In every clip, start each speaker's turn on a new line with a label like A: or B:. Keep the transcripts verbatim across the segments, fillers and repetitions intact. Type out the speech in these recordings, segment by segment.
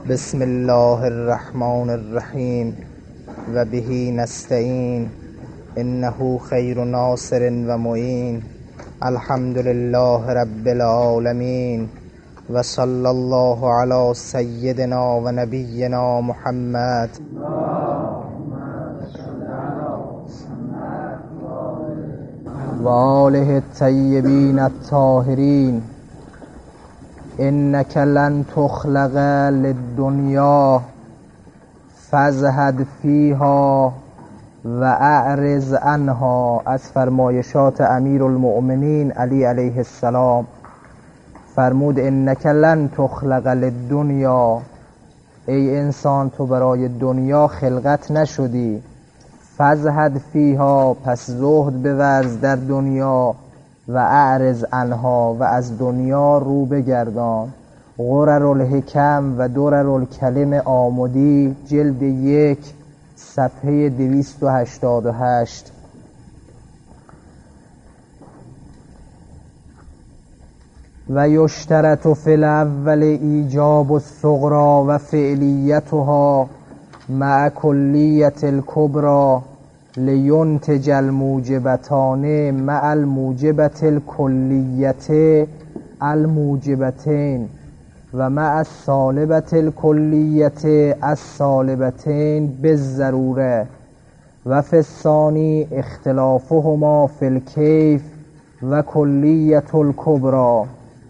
A: بسم الله الرحمن الرحیم و به نستعین انه خیر ناصر و معین. الحمد لله رب العالمین و صلی الله علی سیدنا و نبینا محمد و آله الطیبین الطاهرین. انک لن تخلق للدنیا فازهد فیها و اعرض عنها، از فرمایشات امیرالمؤمنین علی علیه السلام. فرمود انک لن تخلق للدنیا، ای انسان تو برای دنیا خلقت نشدی. فازهد فیها، پس زهد بورز در دنیا. و اعرض عنها، و از دنیا رو بگردان. غرر الحکم و درر الکلم آمدی، جلد یک، صفحه دویست و هشتاد و هشت. و یشترط فی الاول ایجاب الصغری و فعلیتها مع کلیت الکبری لینتج الموجبتان مع الموجبت الکلیت الموجبتین و مع السالبت الکلیت السالبتین بالضروره. و فی الثانی اختلافهما فی الکیف و کلیت الکبری.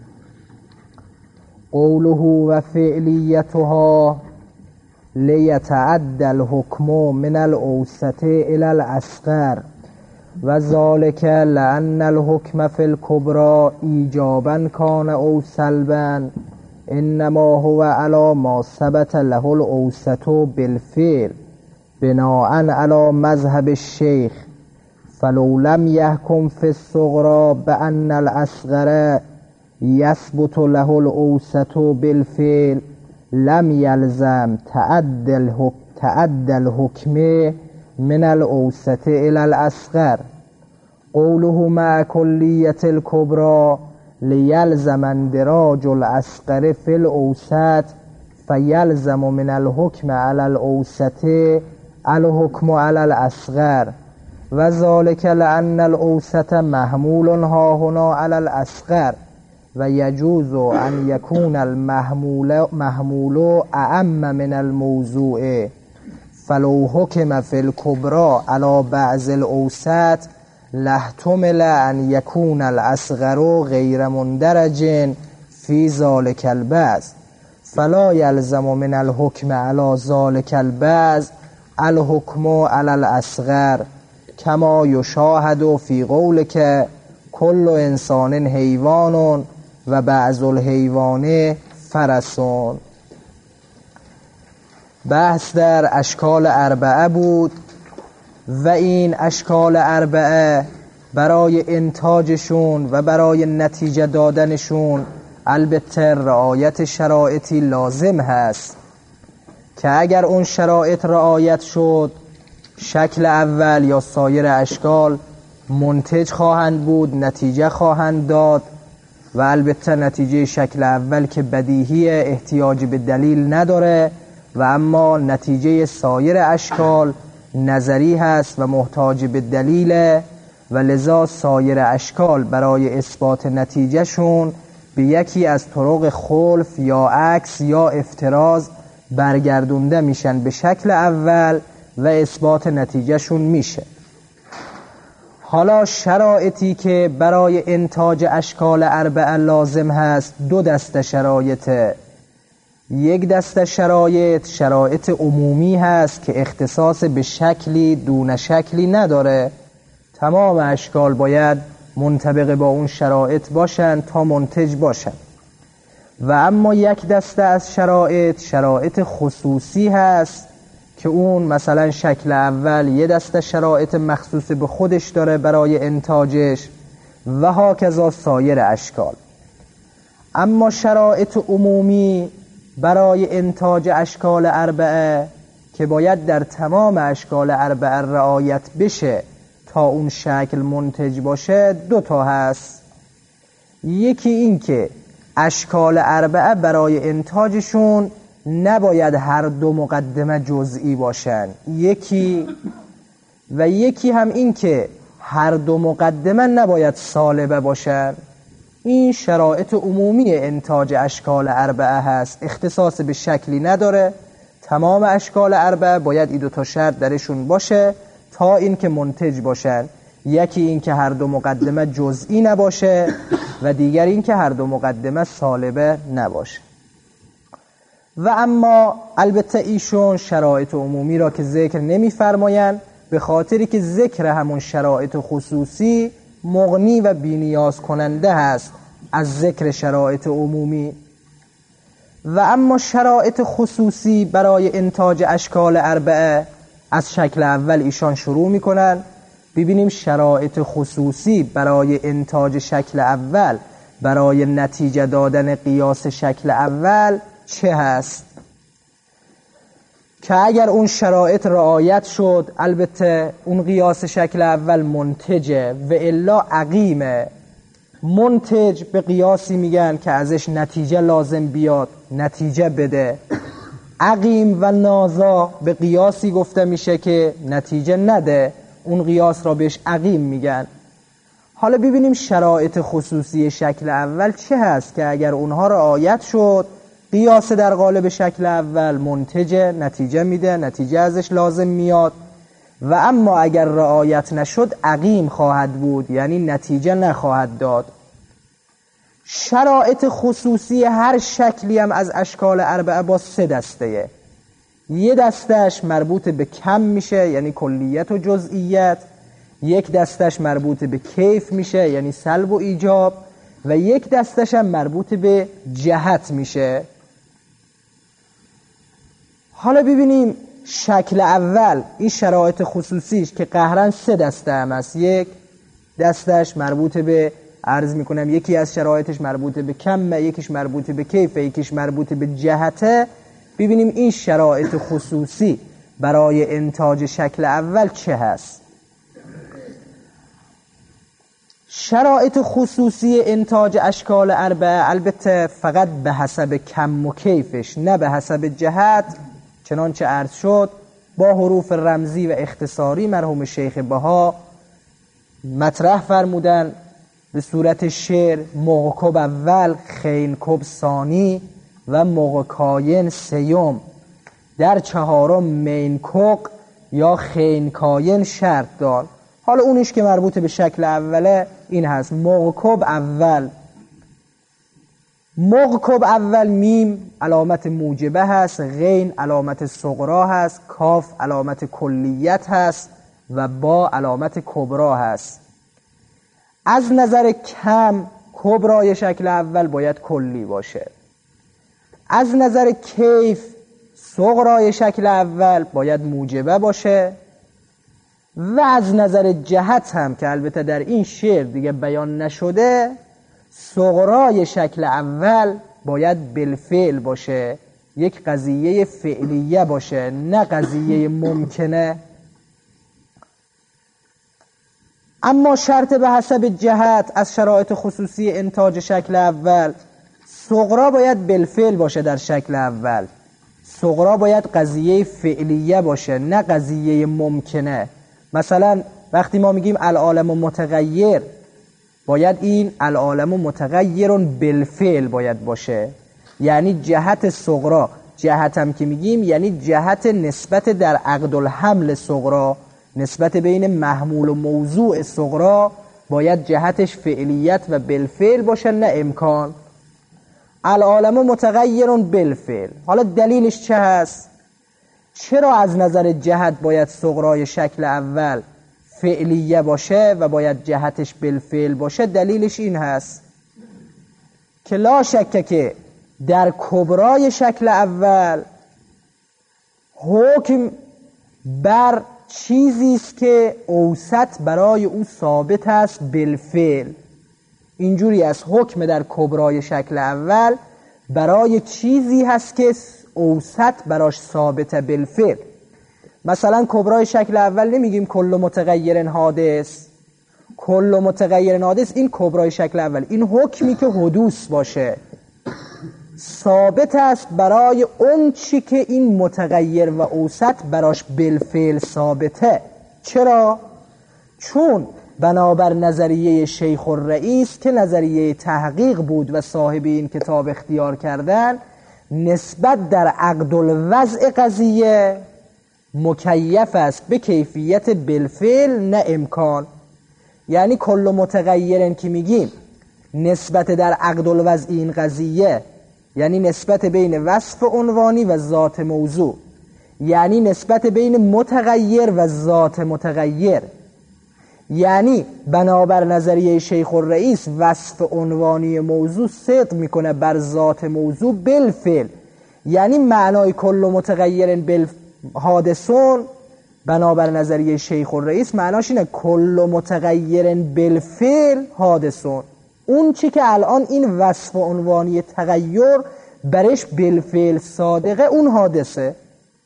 A: قوله و فعلیتها لیتعدى الحکم من الاوسط الى الاصغر و ذلك لان الحکم فی الکبری ایجابا کان او سلبا انما هو علی ما ثبت له الاوسط بالفعل بناء علی مذهب الشیخ. فلو لم يحكم في الصغرى بأن الأصغر يثبت له الأوسط بالفعل لم يلزم تعدى الحكم من الأوسط إلى الأصغر. قوله مع كلية الكبرى ليلزم اندراج الأصغر في الأوسط فيلزم من الحكم على الأوسط الحكم على الأصغر. و ذلك لأن الأوسط محمول ها هنا على الأصغر و یجوز ان یکون المحمول محمول اعم من الموضوع. فلو حکم فی الکبری علی بعض الاوسط لاحتمل ان یکون الاصغر غیر مندرج فی ذلک البعض فلا یلزم من الحکم علی ذلک البعض الحکم علی الاصغر کما یشاهد فی قولک کل انسان حیوان و بعض الحیوان فرسون. بحث در اشکال اربعه بود و این اشکال اربعه برای انتاجشون و برای نتیجه دادنشون البته رعایت شرایطی لازم هست که اگر اون شرایط رعایت شد شکل اول یا سایر اشکال منتج خواهند بود، نتیجه خواهند داد. و البته نتیجه شکل اول که بدیهی احتیاج به دلیل نداره و اما نتیجه سایر اشکال نظری هست و محتاج به دلیل و لذا سایر اشکال برای اثبات نتیجهشون به یکی از طرق خلف یا عکس یا افتراض برگردونده میشن به شکل اول و اثبات نتیجهشون میشه. حالا شرایطی که برای انتاج اشکال اربعه لازم هست دو دسته شرایطه. یک دسته شرایط شرایط عمومی هست که اختصاص به شکلی دون شکلی نداره. تمام اشکال باید منطبق با اون شرایط باشن تا منتج باشن. و اما یک دسته از شرایط شرایط خصوصی هست که اون مثلا شکل اول یه دسته شرایط مخصوص به خودش داره برای انتاجش و هاکذا سایر اشکال. اما شرایط عمومی برای انتاج اشکال اربعه که باید در تمام اشکال اربعه رعایت بشه تا اون شکل منتج باشه دو تا هست. یکی این که اشکال اربعه برای انتاجشون نباید هر دو مقدمه جزئی باشن، یکی و یکی هم این که هر دو مقدمه نباید سالبه باشن. این شرایط عمومی انتاج اشکال اربعه هست، اختصاص به شکلی نداره. تمام اشکال اربعه باید این دو تا شرط درشون باشه تا این که منتج باشن. یکی این که هر دو مقدمه جزئی نباشه و دیگر این که هر دو مقدمه سالبه نباشه. و اما البته ایشون شرایط عمومی را که ذکر نمی فرماین، به خاطری که ذکر همون شرایط خصوصی مغنی و بی‌نیاز کننده هست از ذکر شرایط عمومی. و اما شرایط خصوصی برای انتاج اشکال اربعه از شکل اول ایشان شروع میکنن. ببینیم شرایط خصوصی برای انتاج شکل اول، برای نتیجه دادن قیاس شکل اول چه هست که اگر اون شرایط رعایت شد البته اون قیاس شکل اول منتجه و الا عقیمه. منتج به قیاسی میگن که ازش نتیجه لازم بیاد، نتیجه بده. عقیم و نازا به قیاسی گفته میشه که نتیجه نده، اون قیاس را بهش عقیم میگن. حالا ببینیم شرایط خصوصی شکل اول چه هست که اگر اونها رعایت شد قیاس در قالب شکل اول منتجه، نتیجه میده، نتیجه ازش لازم میاد. و اما اگر رعایت نشد عقیم خواهد بود، یعنی نتیجه نخواهد داد. شرایط خصوصی هر شکلی هم از اشکال اربعه با سه دسته. یه دستش مربوط به کم میشه یعنی کلیت و جزئیت، یک دستش مربوط به کیف میشه یعنی سلب و ایجاب، و یک دستش هم مربوط به جهت میشه. حالا ببینیم شکل اول این شرایط خصوصیش که قهرن سه دسته هم است. یک دستش مربوط به عرض میکنم یکی از شرایطش مربوط به کمه، یکیش مربوط به کیفه، یکیش مربوط به جهته. ببینیم این شرایط خصوصی برای انتاج شکل اول چه هست. شرایط خصوصی انتاج اشکال اربعه البته فقط به حسب کم و کیفش، نه به حسب جهت. چنانچه عرض شد با حروف رمزی و اختصاری مرحوم شیخ بها مطرح فرمودن به صورت شعر: مغکب اول، خینکب ثانی و مغکاین سیوم، در چهارم مینکق یا خینکاین شرط دان. حالا اونیش که مربوط به شکل اوله این هست: مغکب اول. مغکب اول میم علامت موجبه هست، غین علامت صغرا هست، کاف علامت کلیت هست و با علامت کبرا هست. از نظر کم کبرای شکل اول باید کلی باشه. از نظر کیف صغرای شکل اول باید موجبه باشه. و از نظر جهت هم که البته در این شعر دیگه بیان نشده، صغرای شکل اول باید بالفعل باشه، یک قضیه فعلیه باشه، نه قضیه ممکنه. اما شرط به حسب جهت از شرایط خصوصی انتاج شکل اول، صغرا باید بالفعل باشه. در شکل اول صغرا باید قضیه فعلیه باشه، نه قضیه ممکنه. مثلا وقتی ما میگیم العالم متغیر، باید این العالم متغیرون بالفعل باید باشه، یعنی جهت صغرا. جهت هم که میگیم یعنی جهت نسبت در عقد الحمل صغرا، نسبت بین محمول و موضوع صغرا باید جهتش فعلیت و بالفعل باشه، نه امکان. العالم متغیرون بالفعل. حالا دلیلش چه هست؟ چرا از نظر جهت باید صغرای شکل اول فعلیه باشه و باید جهتش بالفعل باشه؟ دلیلش این هست که لا شکه که در کبرای شکل اول حکم بر چیزی است که اوسط برای او ثابت است بالفعل. اینجوری از حکم در کبرای شکل اول برای چیزی هست که اوسط براش ثابت بالفعل. مثلا کبرای شکل اول نمیگیم کل متغیر حادث، کل متغیر حادث این کبرای شکل اول، این حکمی که حدوث باشه. ثابت است برای اون چی که این متغیر و اوسط براش بالفعل ثابته. چرا؟ چون بنابر نظریه شیخ الرئیس که نظریه تحقیق بود و صاحب این کتاب اختیار کردن، نسبت در عقد الوضع قضیه مکیف است به کیفیت بالفعل نه امکان. یعنی کل متغیرن که میگیم نسبت در عقد الوضع این قضیه، یعنی نسبت بین وصف عنوانی و ذات موضوع، یعنی نسبت بین متغیر و ذات متغیر، یعنی بنابر نظریه شیخ الرئیس وصف عنوانی موضوع صدق میکنه بر ذات موضوع بالفعل. یعنی معنای کل متغیر بالحادثون بنابر نظریه شیخ الرئیس معناش اینه کل متغیر بالفعل حادثون. اون چی که الان این وصف عنوانی تغییر برش بالفعل صادقه اون حادثه.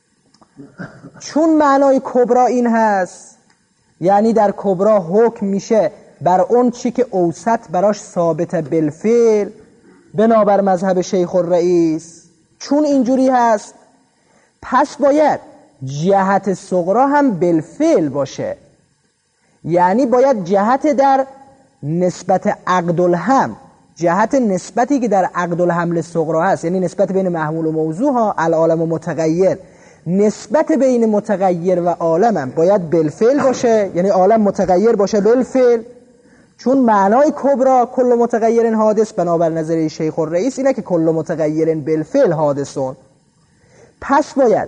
A: چون معنای کبرا این هست، یعنی در کبرا حکم میشه بر اون چی که اوسط براش ثابت بالفعل بنابر مذهب شیخ الرئیس. چون اینجوری هست پس باید جهت صغرا هم بالفعل باشه، یعنی باید جهت در نسبت عقد الهم، جهت نسبتی که در عقد الحمل صغرا هست، یعنی نسبت بین محمول و موضوع ها العالم و متغیر، نسبت بین متغیر و عالم هم باید بالفعل باشه، یعنی عالم متغیر باشه بالفعل. چون معنای کبرا کل متغیر حادث بنابر نظریه شیخ الرئیس اینه که کل متغیر بالفعل حادثون. پس باید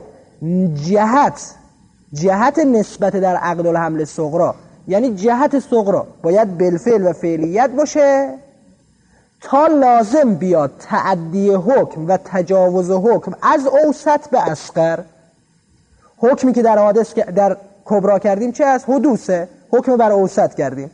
A: جهت جهت نسبت در عقد الحمل صغرا، یعنی جهت صغرا باید بالفعل و فعلیت باشه تا لازم بیاد تعدی حکم و تجاوز حکم از اوسط به اصغر. حکمی که در حادث در کبرا کردیم چه است؟ حدوثه. حکم بر اوسط کردیم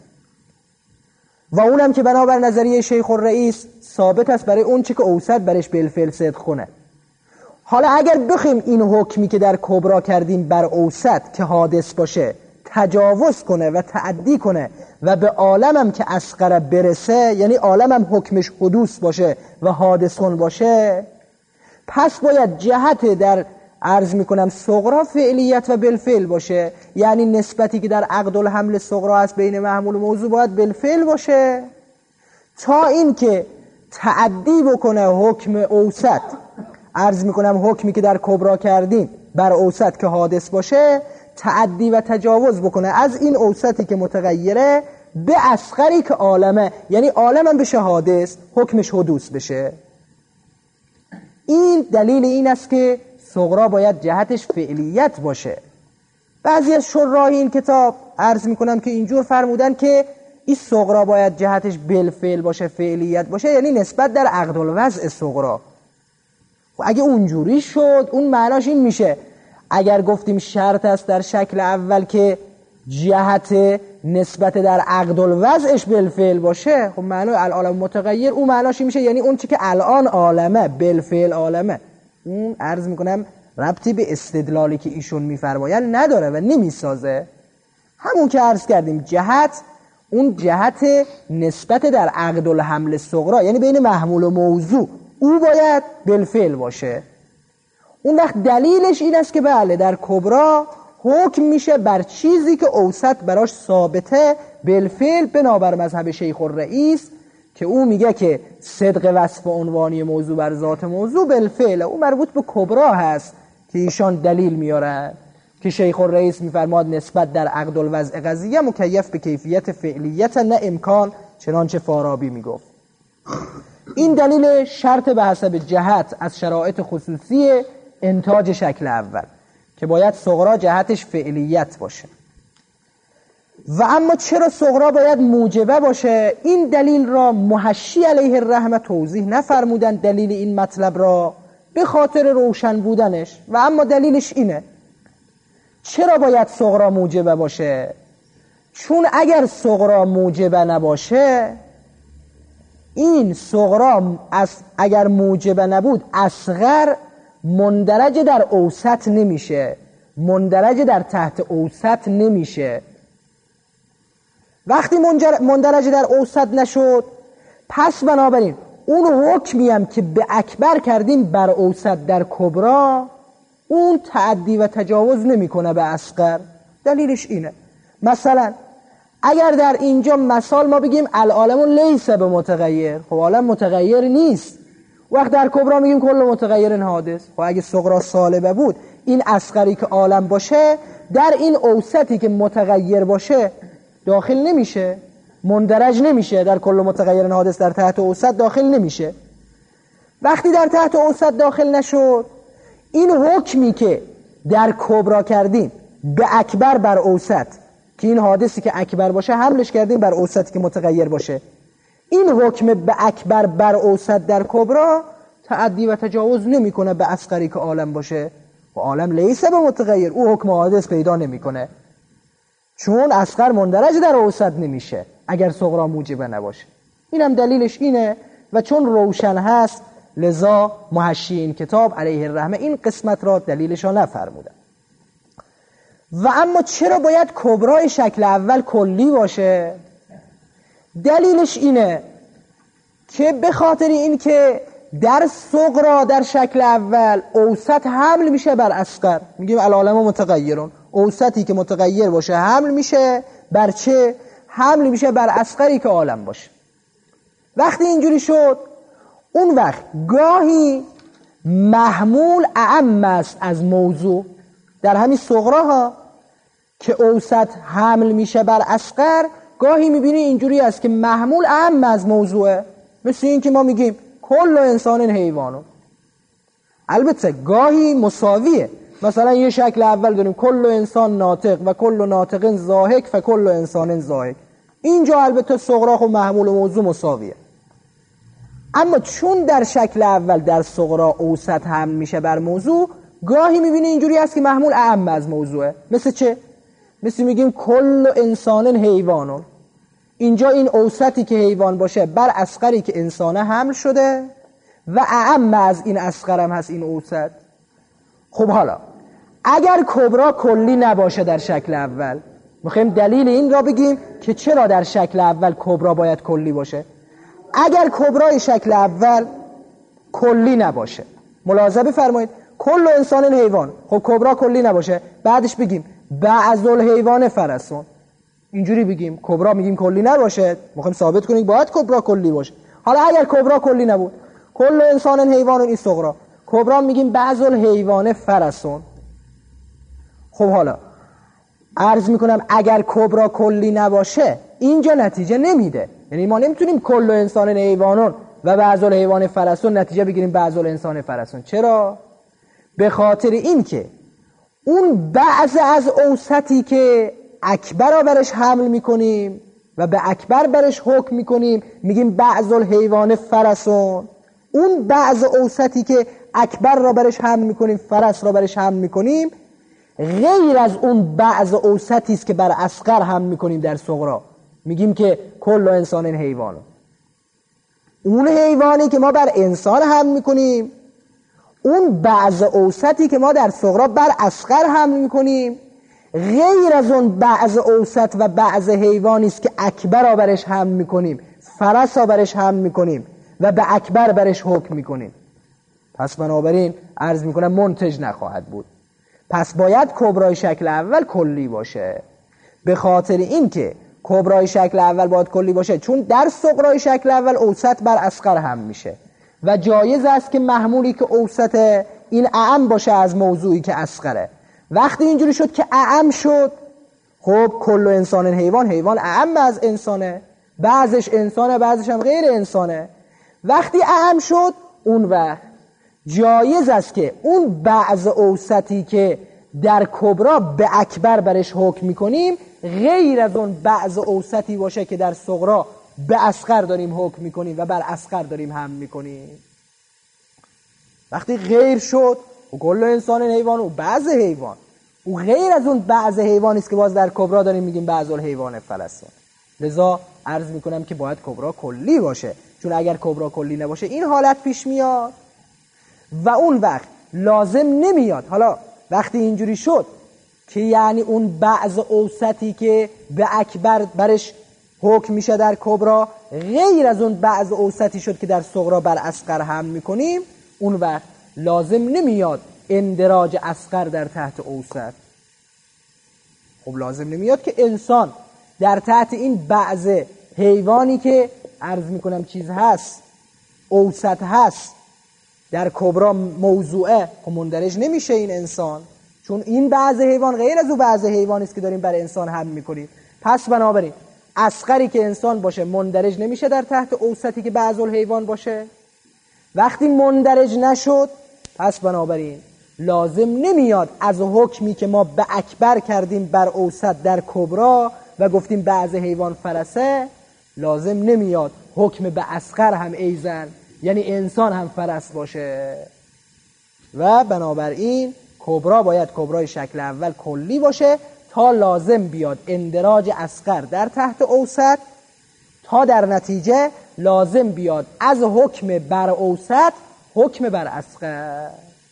A: و اونم که بنابر نظریه شیخ الرئیس ثابت است برای اون چی که اوسط برش بالفعل صدق کنه. حالا اگر بخیم این حکمی که در کبرا کردیم بر اوسط که حادث باشه تجاوز کنه و تعدی کنه و به عالمم که اصغر برسه، یعنی عالمم حکمش حدوث باشه و حادثون باشه، پس باید جهت در عرض میکنم صغرا فعلیت و بالفعل باشه، یعنی نسبتی که در عقد الحمل صغرا هست بین محمول و موضوع باید بالفعل باشه تا این که تعدی بکنه حکم اوسط، عرض میکنم حکمی که در کبرا کردیم بر اوسط که حادث باشه تعدی و تجاوز بکنه از این اوسطی که متغیره به اصغری که عالمه، یعنی عالم هم بشه حادث حکمش حدوث بشه. این دلیل این است که صغرا باید جهتش فعلیت باشه. بعضی از شراح این کتاب عرض میکنم که اینجور فرمودن که این صغرا باید جهتش بالفعل باشه فعلیت باشه، یعنی نسبت در عقد الوضع صغرا. اگه اونجوری شد اون معناش این میشه اگر گفتیم شرط است در شکل اول که جهت نسبت در عقد الوضعش بالفعل باشه، خب معنای العالم متغیر اون معناش میشه یعنی اون چی که الان عالمه بالفعل عالمه. اون عرض میکنم ربطی به استدلالی که ایشون میفرمایند نداره و نمیسازه. همون که عرض کردیم جهت اون جهت نسبت در عقد الحمل صغرا، یعنی بین محمول و موضوع، او باید بالفعل باشه. اون وقت دلیلش این است که بله در کبرا حکم میشه بر چیزی که اوسط براش ثابته بالفعل بنابر مذهب شیخ الرئیس که او میگه که صدق وصف عنوانی موضوع بر ذات موضوع بالفعل. او مربوط به کبرا هست که ایشان دلیل میارن که شیخ الرئیس میفرماد نسبت در عقد الوضع قضیه مکیف به کیفیت فعلیت نه امکان، چنانچه فارابی میگفت. این دلیل شرط به حسب جهت از شرایط خصوصی انتاج شکل اول که باید صغرا جهتش فعلیت باشه. و اما چرا صغرا باید موجبه باشه؟ این دلیل را محشی علیه الرحمه توضیح نفرمودن دلیل این مطلب را به خاطر روشن بودنش، و اما دلیلش اینه چرا باید صغرا موجبه باشه؟ چون اگر صغرا موجبه نباشه این صغرا از اگر موجبه نبود اصغر مندرج در اوسط نمیشه، مندرج در تحت اوسط نمیشه. وقتی مندرج در اوسط نشد پس بنابراین اون حکمی هم که به اکبر کردیم بر اوسط در کبرا، اون تعدی و تجاوز نمیکنه به اصغر. دلیلش اینه مثلا اگر در اینجا مثال ما بگیم العالم لیس به متغیر، خب عالم متغیر نیست. وقت در کبرا میگیم کل متغیر حادث. خب اگه صغرا سالبه بود این اصغری که عالم باشه در این اوسطی که متغیر باشه داخل نمیشه، مندرج نمیشه، در کل متغیر حادث در تحت اوسط داخل نمیشه. وقتی در تحت اوسط داخل نشد، این حکمی که در کبرا کردیم به اکبر بر اوسط، که این حادثی که اکبر باشه حملش کردیم بر اوسطی که متغیر باشه، این حکم به اکبر بر اوسط در کبرا تعدی و تجاوز نمیکنه به اصغری که عالم باشه. و عالم لیسه به متغیر، او حکم حادث پیدا نمیکنه، چون اصغر مندرج در اوسط نمیشه اگر صغرا موجبه نباشه. اینم دلیلش اینه و چون روشن هست لذا محشی این کتاب علیه الرحمه این قسمت را دلیلش را نفرمودن. و اما چرا باید کبرای شکل اول کلی باشه؟ دلیلش اینه که به خاطر این که در صغرا در شکل اول اوسط حمل میشه بر اصغر، میگیم العالم متغیرون، اوسطی که متغیر باشه حمل میشه بر چه؟ حمل میشه بر اصغری که عالم باشه. وقتی اینجوری شد اون وقت گاهی محمول اعم است از موضوع. در همین صغرا ها که اوسط حمل میشه بر اصغر گاهی میبینی اینجوری است که محمول اعم از موضوعه، مثل این که ما میگیم کل انسان حیوانو. البته گاهی مساویه، مثلا یه شکل اول داریم کل انسان ناطق و کل ناطق ضاحک فکل انسان ضاحک. اینجا البته صغرا خب محمول و موضوع مساویه. اما چون در شکل اول در صغرا اوسط حمل میشه بر موضوع، گاهی میبینی اینجوری است که محمول اعم از موضوعه. مثل چه؟ مثل میگیم کل انسان حیوانون. اینجا این اوسطی که حیوان باشه بر اصغری که انسانه حمل شده و اعم از این اصغر هم هست این اوسط. خب حالا اگر کبرا کلی نباشه در شکل اول، میخوایم دلیل این را بگیم که چرا در شکل اول کبرا باید کلی باشه. اگر کبرای شکل اول کلی نباشه، ملاحظه بفرمایید کل انسان حیوان، خب کبرا کلی نباشه، بعدش بگیم بعض الحیوان فرسون، اینجوری بگیم کبرا میگیم کلی نباشه، میخوایم ثابت کنیم باید کبرا کلی باشه. حالا اگر کبرا کلی نبود، کل انسان حیوان این صغرا، کبرا میگیم بعض الحیوان فرسون. خب حالا عرض میکنم اگر کبرا کلی نباشه اینجا نتیجه نمیده، یعنی ما نمیتونیم کل انسان حیوانون و بعض الحیوان فرسون نتیجه بگیریم بعض الانسان فرسون. چرا؟ به خاطر این که اون بعض از اوسطی که اکبر را برش حمل میکنیم و به اکبر برش حکم میکنیم میگیم بعض الحیوان فرسون، اون بعض اوسطی که اکبر را برش حمل میکنیم فرس را برش حمل میکنیم غیر از اون بعض اوسطی است که بر اصغر حمل میکنیم در صغرا، میگیم که کل انسان حیوان. اون حیوانی که ما بر انسان حمل میکنیم، اون بعض اوسطی که ما در صغرا بر اصغر حمل میکنیم غیر از اون بعض اوسط و بعض حیوانی است که اکبر را برش حمل میکنیم، فرس را برش حمل میکنیم و به اکبر برش حکم میکنیم. پس بنابراین عرض میکنم منتج نخواهد بود. پس باید کبرای شکل اول کلی باشه. به خاطر این که کبرای شکل اول باید کلی باشه چون در صغرای شکل اول اوسط بر اصغر هم میشه و جایز است که محمولی که اوسط این اعم باشه از موضوعی که اصغره. وقتی اینجوری شد که اعم شد، خب کل انسان حیوان، حیوان اعم از انسانه، بعضش انسانه بعضش هم غیر انسانه. وقتی اعم شد اون وقت جایز است که اون بعض اوسطی که در کبرا به اکبر برش حکم میکنیم غیر از اون بعض اوسطی باشه که در صغرا به اصغر داریم حکم میکنیم و بر اصغر داریم حمل میکنیم. وقتی غیر شد و کل انسان حیوان و بعض حیوان، او غیر از اون بعض حیوانی است که باز در کبرا داریم میگیم بعض الحیوان فلسطین. لذا عرض میکنم که باید کبرا کلی باشه، چون اگر کبرا کلی نباشه این حالت پیش میاد و اون وقت لازم نمیاد. حالا وقتی اینجوری شد که یعنی اون بعض اوسطی که به اکبر برش حکم میشه در کبرا، غیر از اون بعض اوسطی شد که در صغرا بر اصغر هم میکنیم، اون وقت لازم نمیاد اندراج اصغر در تحت اوسط. خب لازم نمیاد که انسان در تحت این بعض حیوانی که عرض میکنم چیز هست، اوسط هست، در کبرا موضوعه، خب مندرج نمیشه این انسان، چون این بعض حیوان غیر از اون بعض حیوانی است که داریم برای انسان هم میکنیم. پس بنابراین اصغری که انسان باشه مندرج نمیشه در تحت اوسطی که بعض الحیوان باشه. وقتی مندرج نشد، پس بنابراین لازم نمیاد از حکمی که ما به اکبر کردیم بر اوسط در کبرا و گفتیم بعض حیوان فرسه، لازم نمیاد حکم به اصغر هم ایزن، یعنی انسان هم فرس باشه. و بنابراین کبرا باید کبرای شکل اول کلی باشه تا لازم بیاد اندراج اصغر در تحت اوسط، تا در نتیجه لازم بیاد از حکم بر اوسط حکم بر اصغر.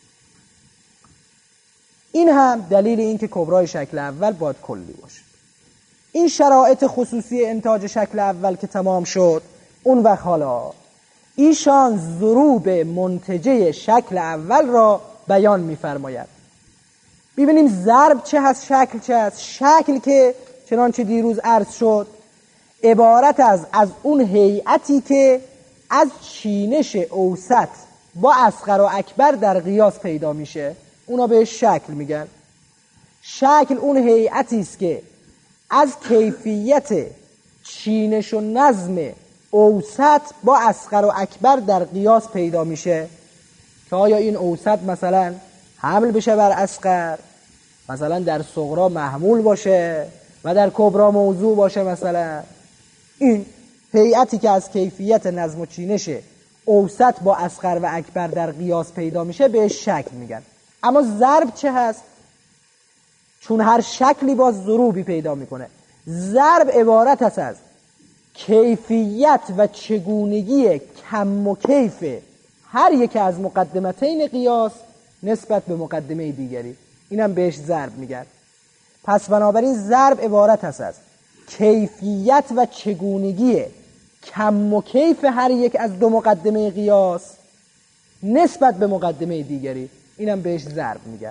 A: این هم دلیل این که کبرای شکل اول باید کلی باشه. این شرایط خصوصی انتاج شکل اول که تمام شد، اون وقت حالا ایشان ضروب منتجه شکل اول را بیان می‌فرماید. ببینیم ضرب چه هست، شکل چه هست. شکل که چنانچه دیروز عرض شد عبارت از از اون هیئتی که از چینش اوسط با اصغر و اکبر در قیاس پیدا میشه، اونا بهش شکل میگن. شکل اون هیئتی است که از کیفیت چینش و نظم اوسط با اصغر و اکبر در قیاس پیدا میشه که آیا این اوسط مثلا حمل بشه بر اصغر، مثلا در صغرا محمول باشه و در کبرا موضوع باشه. مثلا این هیئتی که از کیفیت نظم و چینش اوسط با اصغر و اکبر در قیاس پیدا میشه بهش شکل میگن. اما ضرب چه هست؟ چون هر شکلی با ضروبی پیدا میکنه. ضرب عبارت است از کیفیت و چگونگی کم و کیف هر یک از مقدمتین قیاس نسبت به مقدمه دیگری، اینم بهش ضرب میگن. پس بنابراین ضرب عبارت است از کیفیت و چگونگی کم و کیف هر یک از دو مقدمه قیاس نسبت به مقدمه دیگری، اینم بهش ضرب میگن.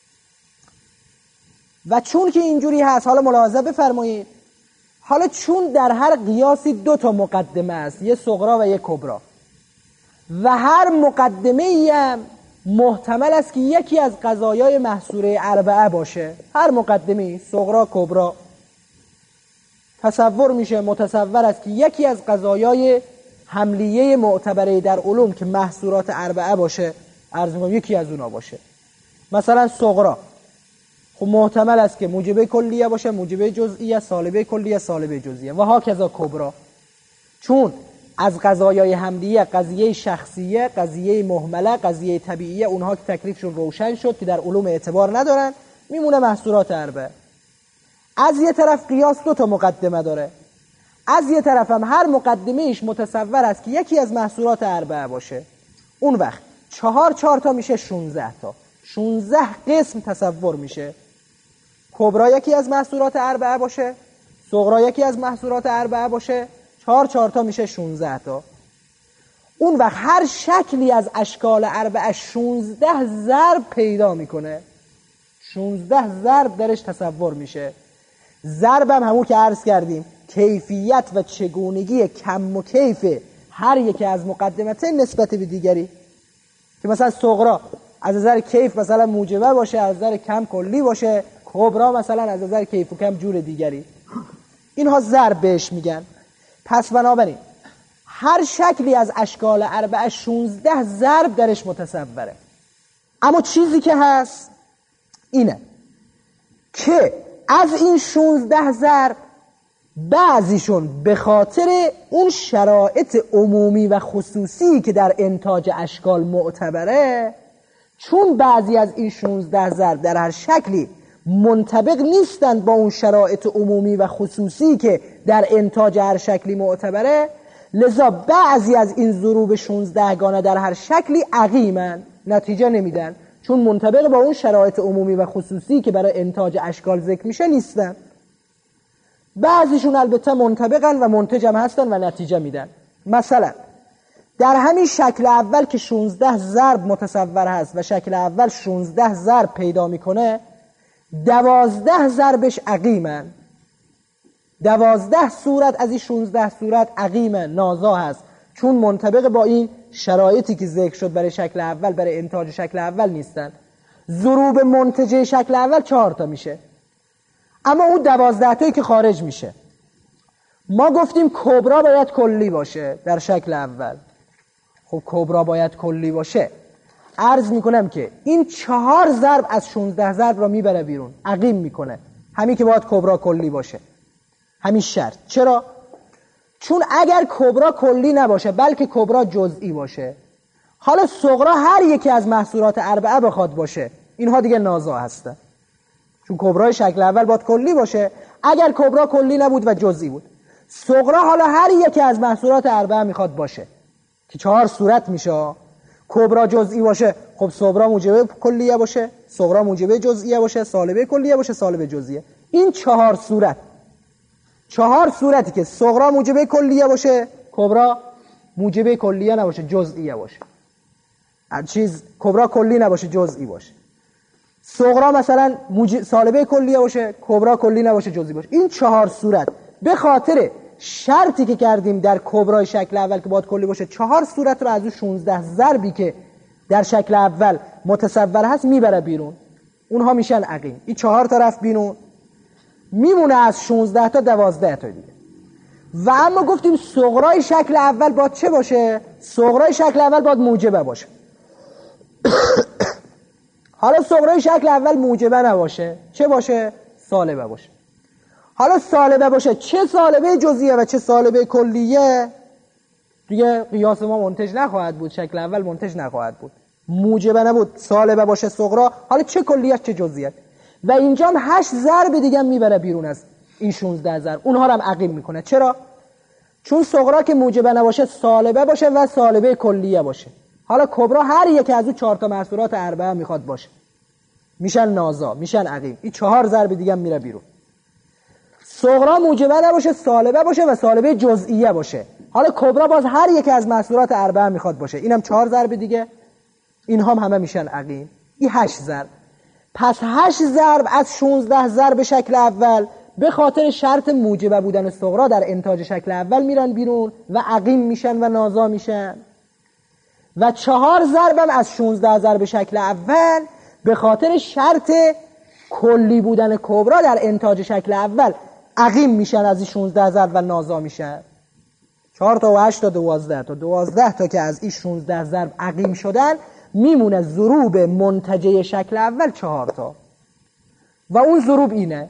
A: و چون که اینجوری هست، حالا ملاحظه بفرمایید، حالا چون در هر قیاسی دو تا مقدمه است، یه صغرا و یه کبرا، و هر مقدمه ای هم محتمل است که یکی از قضایای محصوره اربعه باشه، هر مقدمه ای صغرا کبرا تصور میشه، متصور است که یکی از قضایای حملیه معتبره در علوم که محصورات اربعه باشه، عرض می‌کنم یکی از اونا باشه. مثلا صغرا خب محتمل است که موجبه کلیه باشه، موجبه جزئیه، سالبه کلیه، سالبه جزئیه، و هاکذا کبرا. چون از قضایای حملیه قضیه شخصیه، قضیه مهمله، قضیه طبیعیه، اونها که تکلیفشون روشن شد که در علوم اعتبار ندارن، میمونه محصورات اربعه. از یه طرف قیاس دو تا مقدمه داره، از یه طرف هم هر مقدمه ایش متصور است که یکی از محصورات اربعه باشه. اون وقت چهار چهار تا میشه شونزده تا، شونزده قسم تصور میشه. کبرا یکی از محصورات اربعه باشه، صغرا یکی از محصورات اربعه باشه، چهار چهار تا میشه شونزده تا. اون وقت هر شکلی از اشکال اربعه شونزده ضرب پیدا میکنه، شونزده ضرب درش تصور میشه. ضرب هم همون که عرض کردیم کیفیت و چگونگی کم و کیف هر یکی از مقدمته نسبت به دیگری، که مثلا صغرا از نظر کیف مثلا موجبه باشه، از نظر کم کلی باشه، کبرا مثلا از نظر کیف و کم جور دیگری. اینها ضرب بهش میگن. پس بنابراین هر شکلی از اشکال اربعه شونزده ضرب درش متصوره. اما چیزی که هست اینه که از این شونزده ضرب بعضیشون به خاطر اون شرایط عمومی و خصوصی که در انتاج اشکال معتبره، چون بعضی از این شونزده ضرب در هر شکلی منطبق نیستند با اون شرایط عمومی و خصوصی که در انتاج هر شکلی معتبره، لذا بعضی از این ضروب شونزده گانه در هر شکلی عقیمن، نتیجه نمیدن، چون منطبق با اون شرایط عمومی و خصوصی که برای انتاج اشکال ذکر میشه نیستن. بعضیشون البته منطبقن و منتجم هستن و نتیجه میدن. مثلا در همین شکل اول که شانزده ضرب متصور هست و شکل اول شانزده ضرب پیدا میکنه، دوازده ضربش عقیمن. دوازده صورت از این شانزده صورت عقیمه، نازا هست، چون منطبق با این شرایطی که ذکر شد برای شکل اول، برای انتاج شکل اول نیستن. ضروب منتجه شکل اول چهار تا میشه، اما اون دوازده تایی که خارج میشه. ما گفتیم کبرا باید کلی باشه در شکل اول. خب کبرا باید کلی باشه، عرض میکنم که این چهار ضرب از شانزده ضرب را میبره بیرون، عقیم میکنه، همین که باید کبرا کلی باشه، همین شرط. چرا؟ چون اگر کبرا کلی نباشه بلکه کبرا جزئی باشه، حالا صغرا هر یکی از محصولات اربعه بخواد باشه، اینها دیگه نازا هستن، چون کبرای شکل اول باید کلی باشه. اگر کبرا کلی نبود و جزئی بود، صغرا حالا هر یکی از محصولات اربعه میخواد باشه که چهار صورت میشه. کبرا جزئی باشه، خب صغرا موجبه کلیه باشه، صغرا موجبه جزئیه باشه، سالبه کلیه باشه، سالبه جزئیه. این چهار صورت، چهار صورتی که صغرا موجبه کلیه باشه، کبرا موجبه کلیه نباشه، جزئیه باشه. هر چیز کبرا کلی نباشه، جزئی باشه. صغرا مثلا موجب سالبه کلیه باشه، کبرا کلی نباشه، جزئی باشه. این چهار صورت به خاطر شرطی که کردیم در کبرای شکل اول که باید کلی باشه، چهار صورت رو از اون شانزده ضربی که در شکل اول متصور هست میبره بیرون، اونها میشن عقیم. این چهار تا رفت بیرون، میمونه از شانزده تا دوازده تا دیگه. و اما گفتیم صغرای شکل اول باید چه باشه؟ صغرای شکل اول باید موجبه باشه. حالا صغرای شکل اول موجبه نباشه، چه باشه؟ سالبه باشه. حالا سالبه باشه، چه سالبه جزئیه و چه سالبه کلیه دیگه قیاس ما منتج نخواهد بود، شکل اول منتج نخواهد بود. موجبه نبود، سالبه باشه صغرا، حالا چه کلیه چه جزئیه. و اینجا هم هشت ضرب دیگه هم میبره بیرون از این شانزده ضرب، اونها رو هم عقیم میکنه. چرا؟ چون صغرا که موجبه نباشه سالبه باشه و سالبه کلیه باشه. حالا کبرا هر یکی از اون چهار تا محصولات اربعه میخواد باشه، میشن نازا، میشن عقیم. این چهار ضرب دیگه هم میره بیرون. صغرا موجبه نباشه، سالبه باشه و سالبه جزئیه باشه. حالا کبرا باز هر یکی از محصولات اربعه میخواد باشه، اینم چهار ضرب دیگه، اینها هم همه میشن عقیم. این هشت ضرب. پس هشت ضرب از شانزده ضرب شکل اول به خاطر شرط موجبه بودن صغرا در انتاج شکل اول میرن بیرون و عقیم میشن و نازا میشن. و چهار ضرب هم از شانزده ضرب شکل اول به خاطر شرط کلی بودن کبرا در انتاج شکل اول عقیم میشن از این شانزده ضرب و نازا میشن. چهار تا و هشت تا دوازده تا دوازده تا که از این شانزده ضرب عقیم شدن، میمونه ضروب منتجه شکل اول چهار تا. و اون ضروب اینه: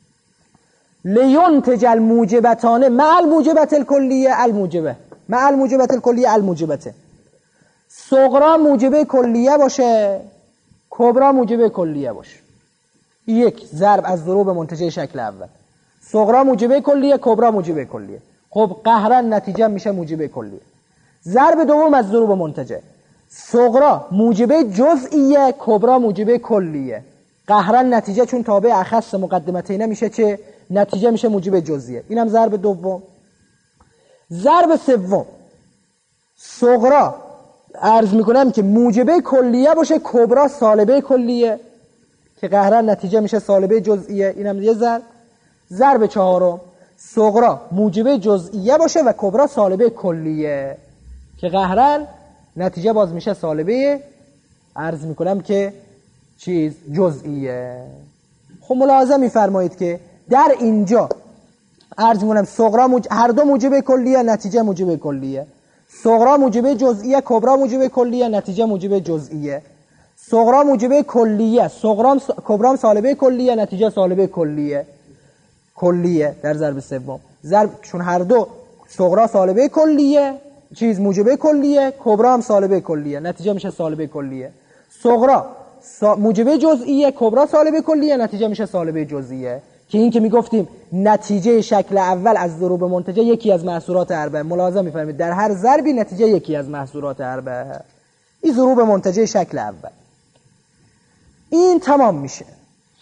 A: لینتج الموجبتان مع الموجبت الکلیه الموجبه مع الموجبت الکلیه الموجبته. صغرا موجبه کلیه باشه، کبرا موجبه کلیه باشه. یک ضرب از ضروب منتجه شکل اول. صغرا موجبه کلیه، کبرا موجبه کلیه. خب قهرا نتیجه میشه موجبه کلیه. ضرب دوم از ضروب منتجه. صغرا موجبه جزئیه، کبرا موجبه کلیه. قهرا نتیجه چون تابع اخص مقدمتین میشه چه؟ نتیجه میشه موجبه جزئیه. اینم ضرب دوم. ضرب سوم، صغرا عرض میکنم که موجبه کلیه باشه، کبرا سالبه کلیه که قهرا نتیجه میشه سالبه جزئیه. اینم یه ضرب. ضرب چهارم، صغرا موجبه جزئیه باشه و کبرا سالبه کلیه که قهرا نتیجه باز میشه سالبه عرض میکنم که چیز جزئیه. خب ملاحظه میفرمایید که در اینجا عرض میکنم صغرا موج... هر دو موجبه کلیه، نتیجه موجبه کلیه. صغرا موجبه جزئیه، کبرا موجبه کلیه، نتیجه موجبه جزئیه. صغرا موجبه کلیه، صغرا س... کبرا سالبه کلیه، نتیجه سالبه کلیه کلیه در ضرب سوم. ضرب چون هر دو صغرا سالبه کلیه، چیز موجبه کلیه، کبرا هم سالبه کلیه، نتیجه میشه سالبه کلیه. صغرا سا... موجبه جزئیه، کبرا سالبه کلیه، نتیجه میشه سالبه جزئیه. که این که میگفتیم نتیجه شکل اول از ضروب منتجه یکی از محصولات اربعه. ملاحظه میفرمایید در هر ضربی نتیجه یکی از محصولات اربعه. این ضروب منتجه شکل اول. این تمام میشه.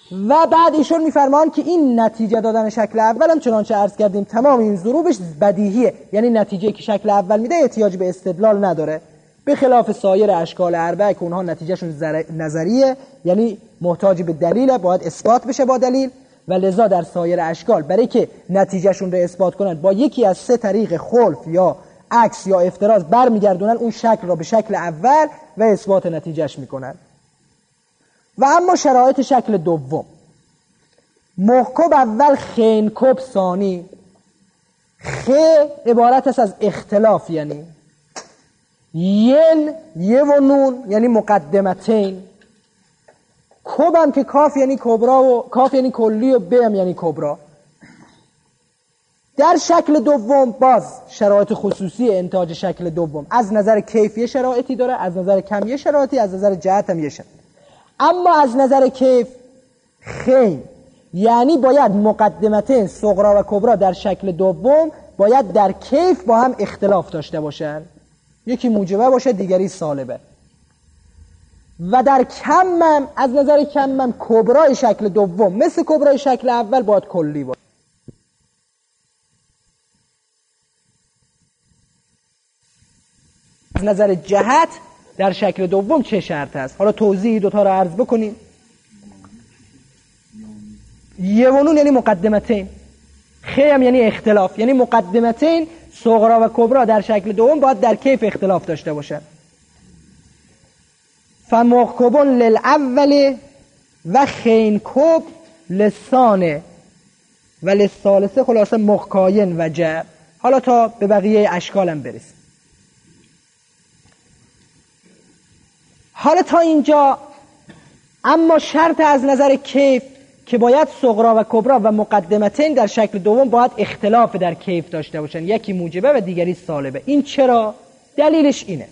A: و بعد ایشون میفرمان که این نتیجه دادن شکل اولم چنانچه عرض کردیم تمام این ضروبش بدیهیه، یعنی نتیجه که شکل اول میده احتیاج به استدلال نداره، به خلاف سایر اشکال اربعه که اونها نتیجهشون نظریه، یعنی محتاج به دلیله، باید اثبات بشه با دلیل، و لذا در سایر اشکال برای که نتیجهشون رو اثبات کنن با یکی از سه طریق خلف یا عکس یا افتراض برمیگردونن اون شکل را به شکل اول و اثبات نتیجهش میکنن. و اما شرایط شکل دوم، محکوب اول خینکوب ثانی. خ عبارت است از اختلاف، یعنی ین یه و نون یعنی مقدمتین، کوب هم که کاف یعنی کبرا و کاف یعنی کلی و ب هم یعنی کبرا. در شکل دوم باز شرایط خصوصی انتاج شکل دوم از نظر کیفی شرایطی داره، از نظر کمی شرایطی، از نظر جهت هم یه شرایط. اما از نظر کیف خین یعنی باید مقدمتین صغرا و کبرا در شکل دوم باید در کیف با هم اختلاف داشته باشن، یکی موجبه باشه دیگری سالبه. و در کمم از نظر کمم کبرای شکل دوم مثل کبرای شکل اول باید کلی باشه. از نظر جهت در شکل دوم چه شرط است؟ حالا توضیح دوتا رو عرض بکنیم. یه و نون یعنی مقدمتین، خی هم یعنی اختلاف، یعنی مقدمتین صغرا و کبرا در شکل دوم باید در کیف اختلاف داشته باشن. فمحکوبون للاول و خینکوب لسانه و لسالسه خلاصه مخکاین و جب. حالا تا به بقیه اشکالم برسیم. حالا تا اینجا اما شرط از نظر کیف که باید صغرا و کبرا و مقدمتین در شکل دوم باید اختلاف در کیف داشته باشن، یکی موجبه و دیگری سالبه. این چرا؟ دلیلش اینه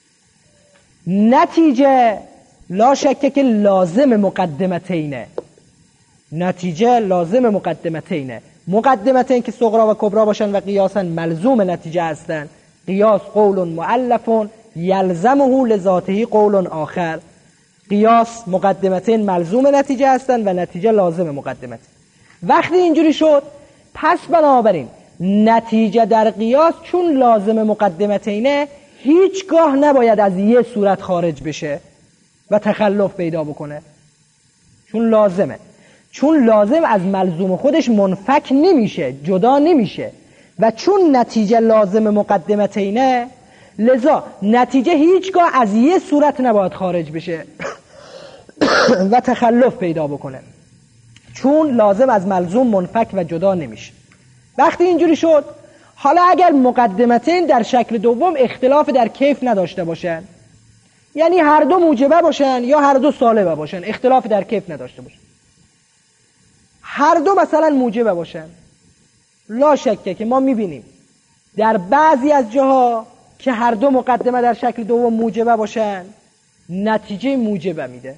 A: نتیجه لا شکه که لازم مقدمتینه، نتیجه لازم مقدمتینه. مقدمتین که صغرا و کبرا باشن و قیاسا ملزوم نتیجه هستن. قیاس قول مؤلف یلزمه لذاته قول آخر. قیاس مقدمتین ملزوم نتیجه هستن و نتیجه لازم مقدمتین. وقتی اینجوری شد پس بنابراین نتیجه در قیاس چون لازم مقدمتینه هیچگاه نباید از یه صورت خارج بشه و تخلف پیدا بکنه، چون لازمه. چون لازم از ملزوم خودش منفک نمیشه، جدا نمیشه، و چون نتیجه لازم مقدمتینه لذا نتیجه هیچگاه از یه صورت نباید خارج بشه و تخلف پیدا بکنه، چون لازم از ملزوم منفک و جدا نمیشه. وقتی اینجوری شد حالا اگر مقدمتین در شکل دوم اختلاف در کیف نداشته باشن، یعنی هر دو موجبه باشن یا هر دو سالبه باشن، اختلاف در کیف نداشته باشن، هر دو مثلا موجبه باشن، لا شکه که ما میبینیم در بعضی از جاها که هر دو مقدمه در شکل دوم موجبه باشن نتیجه موجبه میده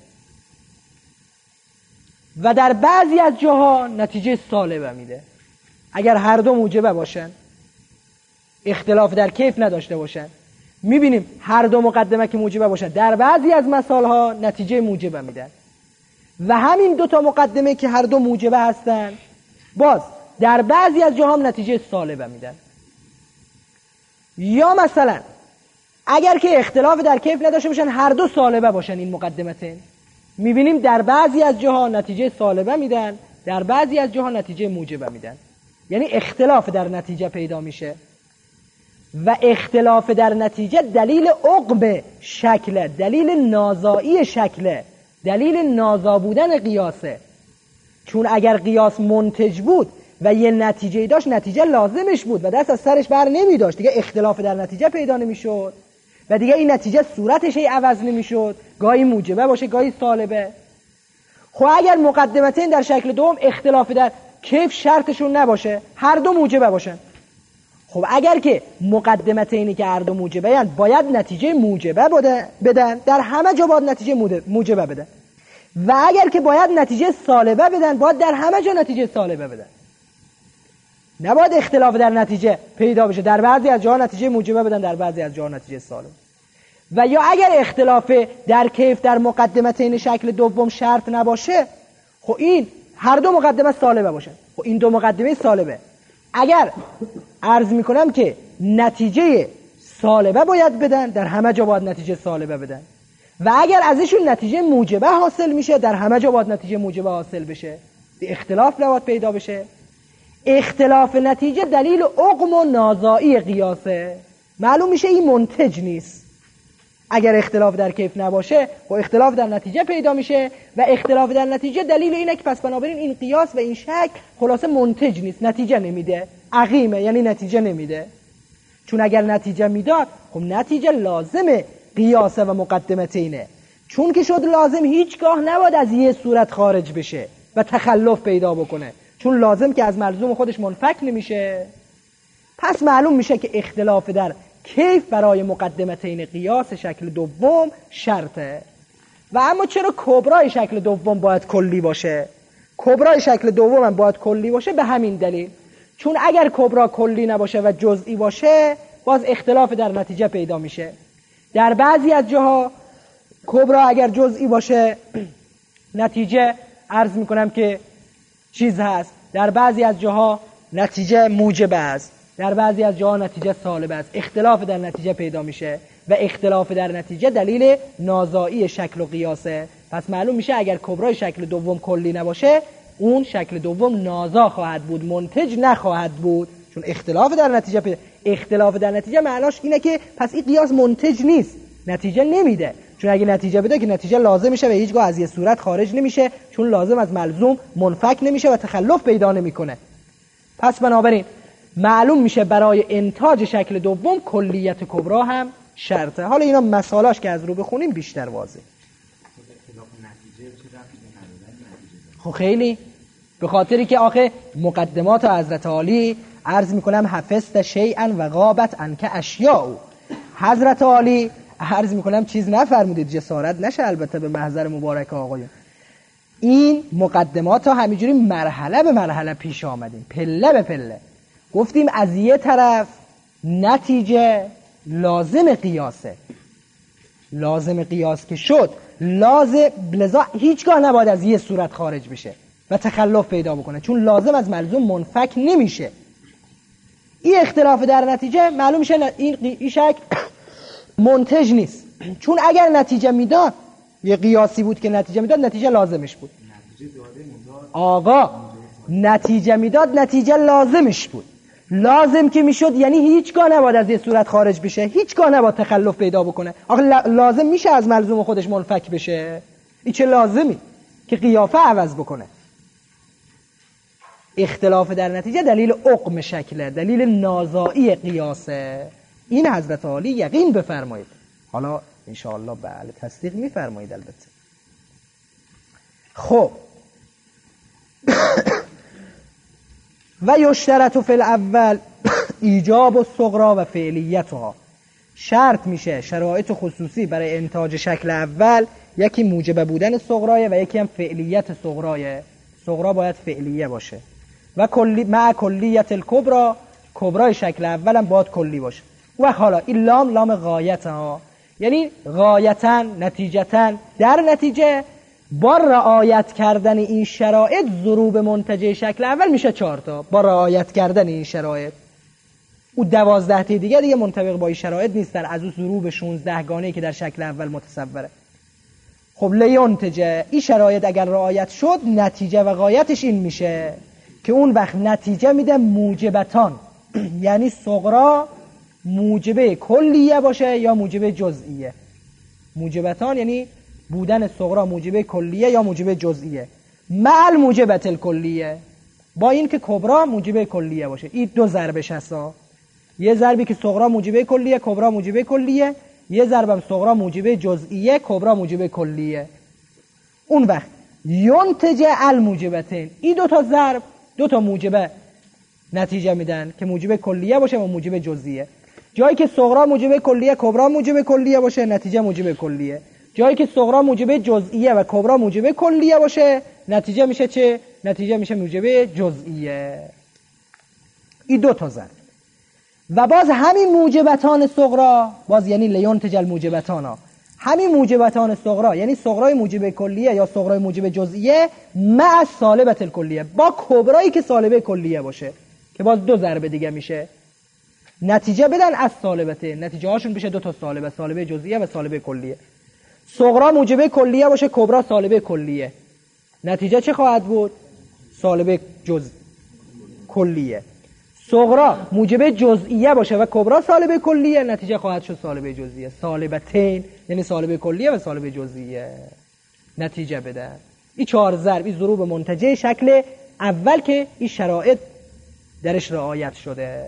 A: و در بعضی از جاها نتیجه سالبه میده. اگر هر دو موجبه باشن اختلاف در کیف نداشته باشن میبینیم هر دو مقدمه که موجبه باشن در بعضی از مثال ها نتیجه موجبه میدن و همین دو تا مقدمه که هر دو موجبه هستن باز در بعضی از جاها هم نتیجه سالبه میدن. یا مثلا اگر که اختلاف در کیف نداشته باشن هر دو سالبه باشن این مقدمتین، میبینیم در بعضی از جاها نتیجه سالبه میدن، در بعضی از جاها نتیجه موجبه میدن، یعنی اختلاف در نتیجه پیدا میشه و اختلاف در نتیجه دلیل عقب شکل، دلیل نازایی شکل، دلیل نازا بودن قیاسه. چون اگر قیاس منتج بود و یه نتیجه داشت نتیجه لازمش بود و دست از سرش بر نمی داشت، دیگه اختلاف در نتیجه پیدا نمی شد و دیگه این نتیجه صورتش ای عوض نمی شد، گاهی موجبه باشه گاهی سالبه. خب اگر مقدمتین در شکل دوم اختلاف در کیف شرطشون نباشه هر دو موجبه باشن، خب اگر که مقدمتینی که هر دو موجبه هستند باید نتیجه موجبه بدن، در همه جا باید نتیجه موجبه بدن، و اگر که باید نتیجه سالبه بدن باید در همه جا نتیجه سالبه بدن. نباید اختلاف در نتیجه پیدا بشه، در بعضی از جاها نتیجه موجبه بدن در بعضی از جاها نتیجه سالبه. و یا اگر اختلاف در کیف در مقدمتین شکل دوم شرط نباشه خب این هر دو مقدمه سالبه باشه. خب این دو مقدمه سالبه اگر عرض میکنم که نتیجه سالبه باید بدن، در همه جا باید نتیجه سالبه بدن، و اگر ازشون نتیجه موجبه حاصل میشه، در همه جا باید نتیجه موجبه حاصل بشه. اختلاف نباید پیدا بشه. اختلاف نتیجه دلیل عقم و نازایی قیاسه. معلوم میشه این منتج نیست. اگر اختلاف در کیف نباشه و اختلاف در نتیجه پیدا میشه، و اختلاف در نتیجه دلیل اینه که پس بنابراین این قیاس و این شکل خلاصه منتج نیست، نتیجه نمیده، عقیمه، یعنی نتیجه نمیده. چون اگر نتیجه میداد خب نتیجه لازمه قیاسه و مقدمتینه. چون که شد لازم هیچگاه نباید از یه صورت خارج بشه و تخلف پیدا بکنه، چون لازم که از ملزوم خودش منفک نمیشه. پس معلوم میشه که اختلاف در کیف برای مقدمتین قیاس شکل دوم شرطه. و اما چرا کبرای شکل دوم باید کلی باشه؟ کبرای شکل دوم هم باید کلی باشه به همین دلیل، چون اگر کبرا کلی نباشه و جزئی باشه باز اختلاف در نتیجه پیدا میشه. در بعضی از جاها کبرا اگر جزئی باشه نتیجه عرض میکنم که چیز هست، در بعضی از جاها نتیجه موجب است، در بعضی از جاها نتیجه سالب است. اختلاف در نتیجه پیدا میشه و اختلاف در نتیجه دلیل نازایی شکل و قیاسه. پس معلوم میشه اگر کبرای شکل دوم کلی نباشه اون شکل دوم نازا خواهد بود، منتج نخواهد بود، چون اختلاف در نتیجه پیدا. اختلاف در نتیجه معناش اینه که پس این قیاس منتج نیست، نتیجه نمیده. چون اگه نتیجه بده که نتیجه لازم میشه و هیچگاه از یه صورت خارج نمیشه، چون لازم از ملزوم منفک نمیشه و تخلف پیدا نمیکنه. پس بنابراین معلوم میشه برای انتاج شکل دوم کلیت کبرا هم شرطه. حالا اینا مثالاش که از رو بخونیم بیشتر واضح. خب خیلی به خاطری که آخه مقدمات حضرت عالی عرض میکنم حفظت شیئا و غابت عنک اشیاء. حضرت عالی عرض میکنم چیز نفرمودید، جسارت نشه البته به محضر مبارک آقایون. این مقدمات ها همینجوری مرحله به مرحله پیش آمدیم، پله به پله. گفتیم از یه طرف نتیجه لازم قیاسه، لازم قیاس که شد لازم لذا هیچگاه نباید از یه صورت خارج بشه و تخلف پیدا بکنه، چون لازم از ملزوم منفک نمیشه. این اختلاف در نتیجه معلوم میشه این, این شکل منتج نیست، چون اگر نتیجه میداد یه قیاسی بود که نتیجه میداد نتیجه لازمش بود. آقا نتیجه میداد نتیجه لازمش بود، لازم که میشد یعنی هیچگاه نباید از یه صورت خارج بشه، هیچگاه نباید تخلف پیدا بکنه. آخه لازم میشه از ملزوم خودش منفک بشه؟ این چه لازمی که قیافه عوض بکنه؟ اختلاف در نتیجه دلیل عقم شکله، دلیل نازایی قیاسه. این حضرت عالی یقین بفرمایید. حالا انشاءالله بله تصدیق میفرمایید البته. خب و یشترط فی الاول ایجاب الصغرا و فعلیتها. شرط میشه شرایط خصوصی برای انتاج شکل اول، یکی موجب بودن صغرای و یکی هم فعلیت صغرای. صغرا باید فعلیه باشه و کلی مع کلیت الکبرا، کبرای شکل اول هم باید کلی باشه. و حالا این لام لام غایت ها، یعنی غایتاً نتیجتاً در نتیجه با رعایت کردن این شرایط ضروب منتج شکل اول میشه چهار تا. با رعایت کردن این شرایط او دوازده تا دیگه دیگه منطبق با این شرایط نیستن، از اون ضروب شانزده گانه‌ای که در شکل اول متصوره. خب لینتج این شرایط اگر رعایت شد نتیجه و غایتش این میشه که اون وقت نتیجه میده موجبتان، یعنی صغرا موجبه کلیه باشه یا موجبه جزئیه. موجبتان یعنی بودن صغرا موجبه کلیه یا موجبه جزئیه، مع موجبت الکلیه، با این که کبرا موجبه کلیه باشه. این دو ضربش هستا، یه ضربی که صغرا موجبه کلیه کبرا موجبه کلیه، یه ضربم صغرا موجبه جزئیه کبرا موجبه کلیه. اون وقت ینتج الموجبتین، این دو تا ضرب دو تا موجبه نتیجه میدن که موجبه کلیه باشه و موجبه جزئیه. جایی که صغرا موجبه کلیه کبرا موجبه کلیه باشه نتیجه موجبه کلیه. جایی که صغرا موجبه جزئیه و کبرا موجبه کلیه باشه نتیجه میشه چه؟ نتیجه میشه موجبه جزئیه. این دو تا ضرب. و باز همین موجبتان صغرا باز یعنی لینتج الموجبتانا، همین موجبتان صغرا یعنی صغرای موجب کلیه یا صغرای موجب جزئیه مع سالبت الکلیه، با کبرایی که سالبه کلیه باشه که باز دو ضربه دیگه میشه، نتیجه بدن از سالبته، نتیجه هاشون بشه دو تا سالبه، سالبه جزئیه و سالبه کلیه. صغرا موجب کلیه باشه، کبرا سالبه کلیه، نتیجه چه خواهد بود؟ سالبه جز کلیه. صغرا موجب جزئیه باشه و کبرا سالبه کلیه، نتیجه خواهد شد سالبه جزئیه. سالبتین یعنی سالبه کلیه و سالبه جزئیه. نتیجه بدن. این چهار ضرب، این ضروب منتجه شکل اول که این شرایط درش رعایت شده.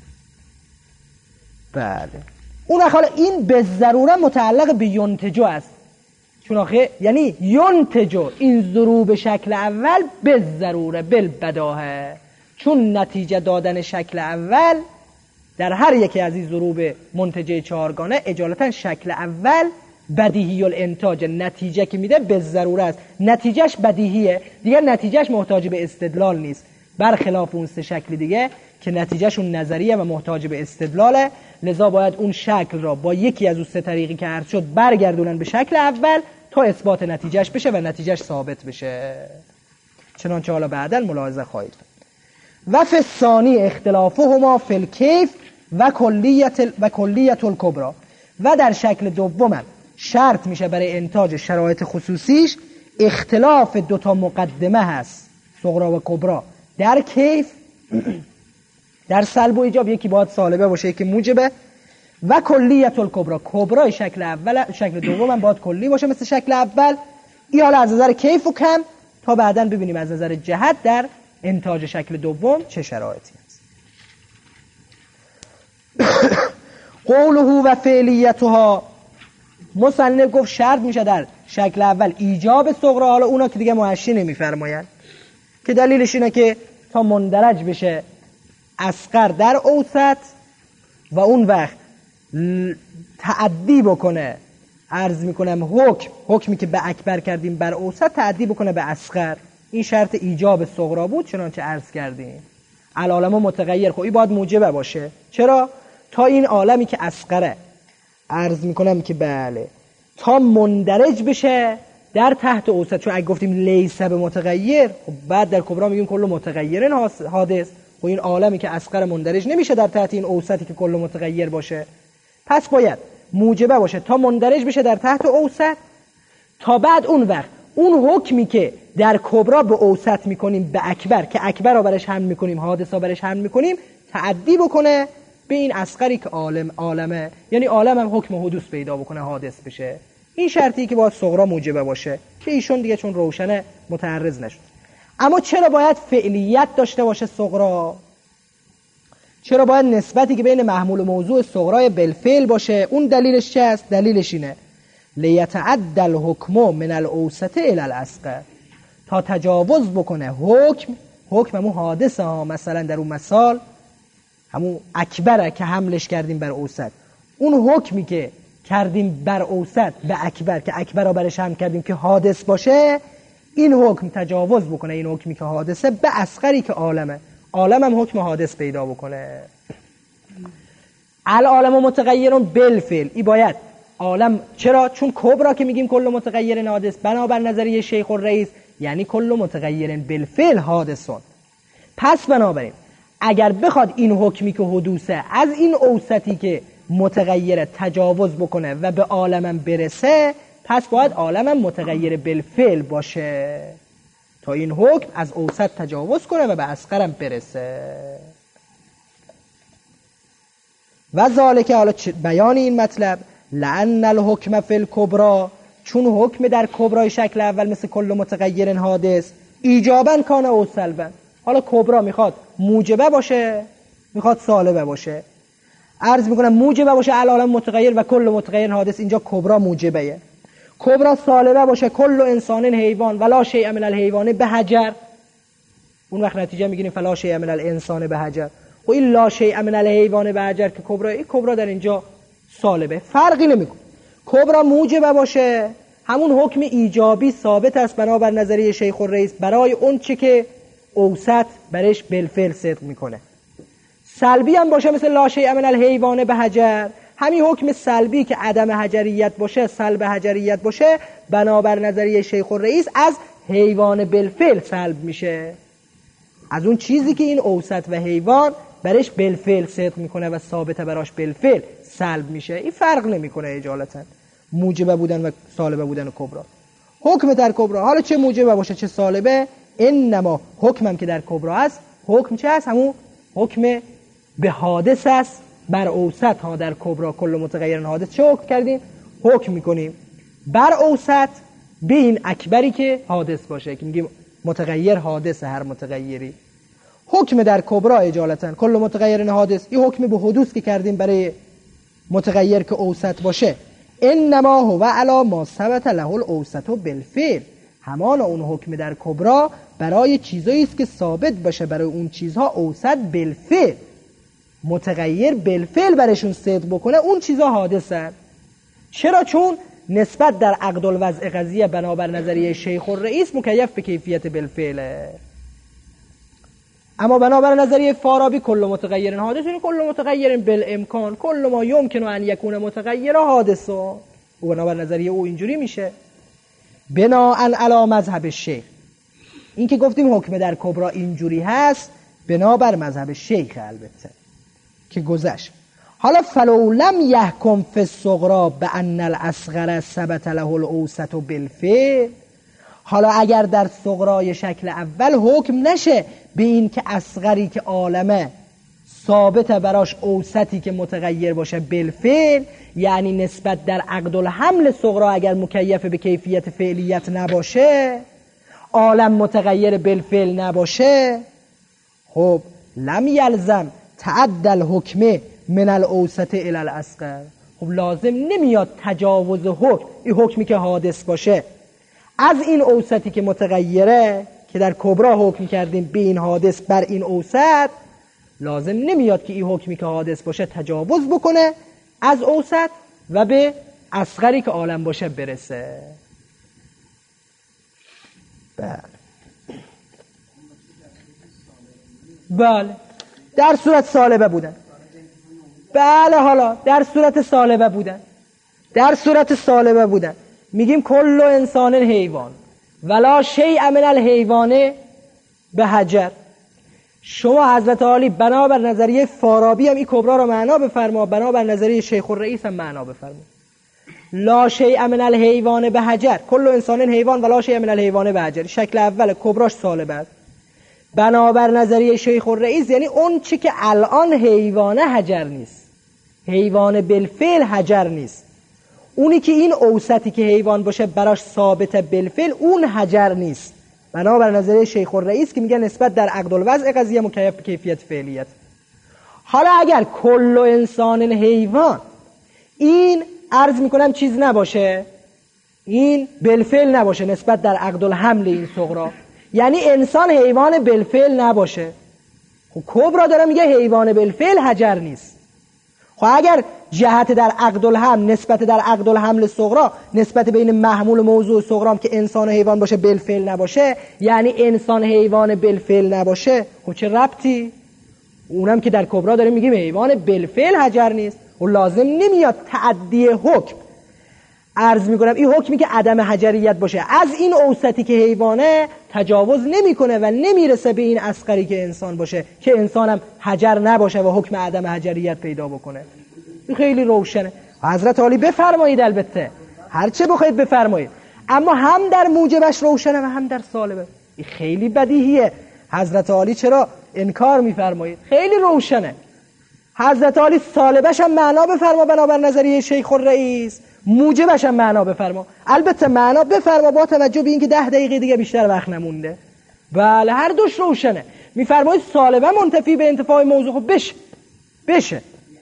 A: بله. اون حالا این به ضروره متعلق به ینتجو است. چون آخه یعنی ینتجو این ضروب شکل اول به ضروره بالبداهه، چون نتیجه دادن شکل اول در هر یکی از این ضروب منتجه چهارگانه اجالتا شکل اول بدیهی الانتاج، نتیجه که میده به ضروره است، نتیجهش بدیهیه دیگه، نتیجهش محتاج به استدلال نیست، برخلاف اون سه شکل دیگه که نتیجهشون نظریه و محتاج به استدلاله. لذا باید اون شکل را با یکی از اون سه طریقی که عرض شد برگردونن به شکل اول تا اثبات نتیجهش بشه و نتیجهش ثابت بشه. چنانچه حالا بعداً ملاحظه خواهید. و فی الثانی اختلافهما فی الکیف و کلیت و کلیت الکبری، و در شکل دوم شرط میشه برای انتاج شرایط خصوصیش اختلاف دوتا مقدمه هست، صغرا و کبرا، در کیف در سلب و ایجاب، یکی باید سالبه باشه یکی موجبه، و کلیت الکبری، کبرای شکل اول شکل دوم هم باید کلی باشه مثل شکل اول. این حالا از نظر کیف و کم تا بعداً ببینیم از نظر جهت در انتاج شکل دوم چه شرایطی هست. قوله و فعلیتها، مصنف گفت شرط میشه در شکل اول ایجاب صغرا، حالا اونا که دیگه محشی نمیفرماین که دلیلش اینه که تا مندرج بشه اصغر در اوسط و اون وقت تعدی بکنه، عرض میکنم حکم حکمی که به اکبر کردیم بر اوسط تعدی بکنه به اصغر. این شرط ایجاب صغرا بود چنانچه عرض کردیم. العالم متغیر، خب این باید موجبه باشه. چرا؟ تا این عالمی که اصغره، عرض میکنم که بله، تا مندرج بشه در تحت اوسط. چون اگه گفتیم لیس به متغیر، خب بعد در کبرا میگیم کل متغیرن حادث، خب این عالمی که اصغر مندرج نمیشه در تحت این اوسطی که کل متغیر باشه، پس باید موجبه باشه تا مندرج بشه در تحت اوسط، تا بعد اون وقت اون حکمی که در کبرا به اوسط میکنیم به اکبر، که اکبر رو برش حمل میکنیم، حادث رو برش حمل میکنیم، تعدی بکنه به این اصغری که عالم عالمه، یعنی عالم هم حکم حدوث پیدا بکنه، حادث بشه. این شرطی که باید صغرا موجبه باشه که ایشون دیگه چون روشنه متعرض نشد. اما چرا باید فعلیت داشته باشه صغرا؟ چرا باید نسبتی که بین محمول و موضوع صغرای بالفعل باشه؟ اون دلیلش چه است؟ دلیلش اینه لیتعدى الحکم من الاوسط الی الاصغر، تا تجاوز بکنه حکم، حکم همون حادثه ها، مثلا در اون مثال همون اکبره که حملش کردیم بر اوسط، اون حکمی که کردیم بر اوسط به اکبر که اکبر رو برش حمل کردیم که حادث باشه، این حکم تجاوز بکنه، این حکمی که حادثه به اصغری که عالمه، عالم هم حکم حادث پیدا بکنه. العالم متغیرون بالفعل، ای باید عالم، چرا؟ چون کبرا که میگیم کل متغیر حادث، بنابر نظریه شیخ الرئیس یعنی کل متغیر بالفعل حادثون. پس بنابراین اگر بخواد این حکمی که حدوثه از این اوسطی که متغیر تجاوز بکنه و به عالمم برسه، پس باید عالمم متغیر بالفعل باشه تا این حکم از اوسط تجاوز کنه و به اصغرم برسه. و ذالک، حالا بیان این مطلب، لأن الحکم فی الکبری، چون حکم در کبرای شکل اول مثل کل متغیر حادث ایجابا کان او سلبا، حالا کبرا میخواد موجبه باشه میخواد سالبه باشه، عرض میکنم موجبه باشه العالم متغیر و کل متغیر حادث، اینجا کبرا موجبه، کبرا سالبه باشه کل انسان حیوان ولا شیء من الحیوان به حجر، اون وقت نتیجه میگیریم فلا شیء من الانسان به حجر. و این لا شیء من الحیوان به حجر که کبرا، این کبرا در اینجا سالبه، فرقی نمیکنه. کبرا موجبه باشه همون حکم ایجابی ثابت است بنابر نظریه شیخ الرئیس برای اون چه که اوسط برش بالفعل صدق میکنه. سلبی هم باشه مثل لا شیء من الحیوان به حجر، همین حکم سلبی که عدم حجریت باشه، سلب حجریت باشه، بنابر نظریه شیخ الرئیس از حیوان بالفعل سلب میشه، از اون چیزی که این اوسط و حیوان برش بالفعل صدق میکنه و ثابت براش بالفعل سلب میشه. این فرق نمیکنه اجالتا موجبه بودن و سالبه بودن کبرا. حکم در کبرا حالا چه موجبه باشه چه سالبه، انما حکمم که در کبرا هست، حکم چه هست؟ همون حکم به حادث است بر اوسط ها. در کبرا کل متغیر حادث چه حکم کردیم؟ حکم میکنیم بر اوسط به این اکبری که حادث باشه، که میگیم متغیر حادث هر متغیری. حکم در کبرا اجالتا کل متغیر حادث، این حکم به حدوث که کردیم برای متغیر که اوسط باشه، انما هو علی ما ثبت له الاوسط بالفعل، همان اون حکم در کبرا برای چیزایی است که ثابت باشه برای اون چیزها اوسط بالفعل، متغیر بالفعل برشون صدق بکنه، اون چیزها حادثن. چرا؟ چون نسبت در عقد الوضع قضیه بنابر نظریه شیخ الرئیس مکیف به کیفیت بالفعله، اما بنابر نظریه فارابی کل متغیر حادث، یعنی کل متغیر بالامکان، کل ما یمکن ان یکون متغیر حادث، و بنابر نظریه او اینجوری میشه. بناء علی مذهب شیخ، این که گفتیم حکم در کبرا اینجوری هست بنابر مذهب شیخ البته که گذشت. حالا فلو لم یحکم فی الصغرا بان الاصغر ثبت له الاوسط بالفعل، حالا اگر در صغرای شکل اول حکم نشه به این که اصغری که عالمه ثابت براش اوسطی که متغیر باشه بالفعل، یعنی نسبت در عقد الحمل صغرا اگر مکیف به کیفیت فعلیت نباشه، عالم متغیر بالفعل نباشه، خب لم یلزم تعدی الحکم من الاوسط الی الاصغر، خب لازم نمیاد تجاوز حکم، این حکمی که حادث باشه از این اوسطی که متغیره که در کبرا حکم کردیم به این حادث بر این اوسط، لازم نمیاد که این حکمی که حادث باشه تجاوز بکنه از اوسط و به اصغری که عالم باشه برسه. بله بله در صورت سالبه بودن. بله حالا در صورت سالبه بودن، در صورت سالبه بودن میگیم کل انسان حیوان ولا شیء من الحیوان به حجر. شما حضرت عالی بنابر نظریه فارابی هم این کبرا رو معنا بفرما، بنابر نظریه شیخ الرئیس هم معنا بفرما. لا شیء من الحیوان به حجر، کل انسان حیوان ولا شیء من الحیوان به حجر، شکل اول کبراش سالبه است. بنابر نظریه شیخ الرئیس یعنی اون چی که الان حیوانه حجر نیست، حیوان بالفعل حجر نیست، اونی که این اوسطی که حیوان باشه براش ثابت بالفعل اون حجر نیست، بنابر نظریه شیخ الرئیس که میگه نسبت در عقد الوضع قضیه مکیف به کیفیت فعلیت. حالا اگر کل انسان حیوان این عرض میکنم چیز نباشه، این بالفعل نباشه نسبت در عقد الحمل این صغرا، یعنی انسان حیوان بالفعل نباشه، خب کبرا داره میگه حیوان بالفعل حجر نیست. خب اگر جهت در عقد الحمل نسبت در عقد الحمل صغرا نسبت بین محمول موضوع صغرام که انسان و حیوان باشه بالفعل نباشه، یعنی انسان حیوان بالفعل نباشه، خب چه ربطی؟ اونم که در کبرا داره میگیم حیوان بالفعل حجر نیست و لازم نمیاد تعدی حکم، عرض میکنم این حکمی که عدم حجریت باشه از این اوسطی که حیوانه تجاوز نمیکنه و نمیرسه به این اصغری که انسان باشه که انسانم حجر نباشه و حکم عدم حجریت پیدا بکنه. این خیلی روشنه. حضرت عالی بفرمایید، البته هر چه بخواید بفرمایید، اما هم در موجبش روشنه و هم در سالبه. این خیلی بدیهیه. حضرت عالی چرا انکار میفرمایید؟ خیلی روشنه. حضرت عالی سالبش هم معنا بفرما بنابر نظریه شیخ الرئیس، موجبش هم معنا بفرما. البته معنا بفرما با توجه به اینکه ده دقیقه دیگه بیشتر وقت نمونده. بله هر دوش روشنه. میفرمایید سالبه منتفی به انتفاع موضوع، خب بشه بشه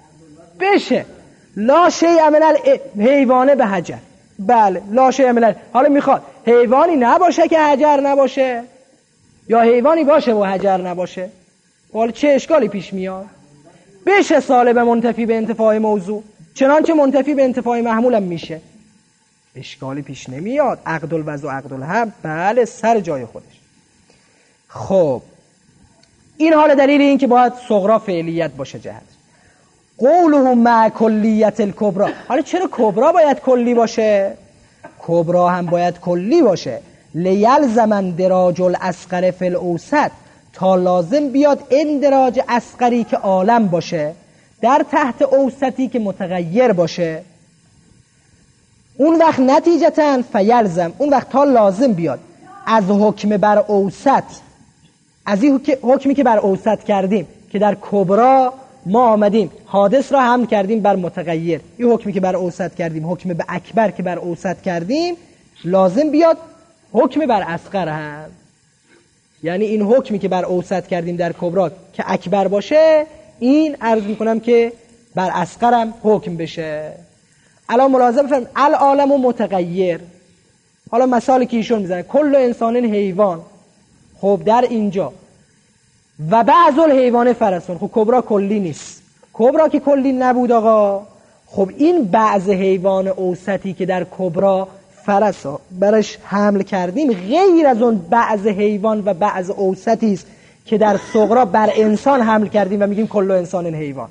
A: بشه لا شیء من الحیوان به حجر. بله لا شیء من، حالا میخواد حیوانی نباشه که حجر نباشه یا حیوانی باشه و حجر نباشه، حالا چه اشکالی پیش میاد؟ بشه سالبه منتفی به انتفاع موضوع، چنانچه منتفی به انتفاع محمولم میشه، اشکالی پیش نمیاد. عقد الوضع و عقد الحمل بله سر جای خودش. خب این حال دلیل این که باید صغرا فعلیت باشه جهت. قوله مع کلیت الکبرا. حالا چرا کبرا باید کلی باشه؟ کبرا هم باید کلی باشه. لیلزم اندراج الاصغر فی الاوسط، تا لازم بیاد اندراج اصغری که عالم باشه در تحت اوسطی که متغیر باشه. اون وقت نتیجتاً فیلزم، اون وقت تا لازم بیاد از حکم بر اوسط، از این حکمی که بر اوسط کردیم که در کبرا ما آمدیم حادث را حمل کردیم بر متغیر، این حکمی که بر اوسط کردیم، حکم به اکبر که بر اوسط کردیم، لازم بیاد حکم بر اصغر هم. یعنی این حکمی که بر اوسط کردیم در کبرا که اکبر باشه، این عرض میکنم که بر اصغر هم حکم بشه. الان ملاحظه بفرمایید العالم و متغیر. حالا مثالی که ایشون میزنه کل انسان حیوان، خب در اینجا و بعض الحیوان فرسون، خب کبرا کلی نیست. کبرا که کلی نبود آقا، خب این بعض حیوان اوسطی که در کبرا فرس برش حمل کردیم غیر از اون بعض حیوان و بعض اوسطی است که در صغرا بر انسان حمل کردیم و میگیم کل انسان حیوان.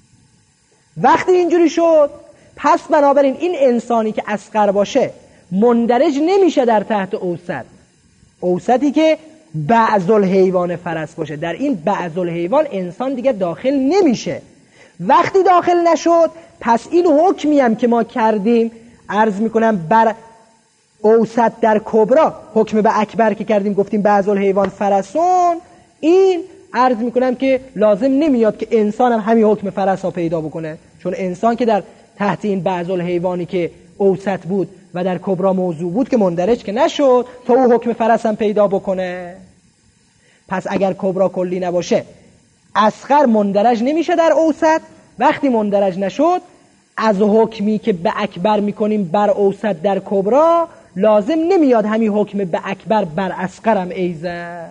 A: وقتی اینجوری شد، پس بنابراین این انسانی که اصغر باشه مندرج نمیشه در تحت اوسط، اوسطی که بعض الحیوان فرس باشه. در این بعض الحیوان انسان دیگه داخل نمیشه. وقتی داخل نشد، پس این حکمی هم که ما کردیم عرض میکنم بر اوسط در کبرا، حکم به اکبر که کردیم گفتیم بعض الحیوان فرسون، این عرض میکنم که لازم نمیاد که انسان هم همین حکم فرس ها پیدا بکنه، چون انسان که در تحت این بعض الحیوانی که اوسط بود و در کبرا موضوع بود که مندرج که نشد تا او حکم فرس هم پیدا بکنه. پس اگر کبرا کلی نباشه، اصغر مندرج نمیشه در اوسط. وقتی مندرج نشد، از حکمی که به اکبر میکنیم بر اوسط در کبرا، لازم نمیاد همین حکم به اکبر بر اصغر هم ایزن.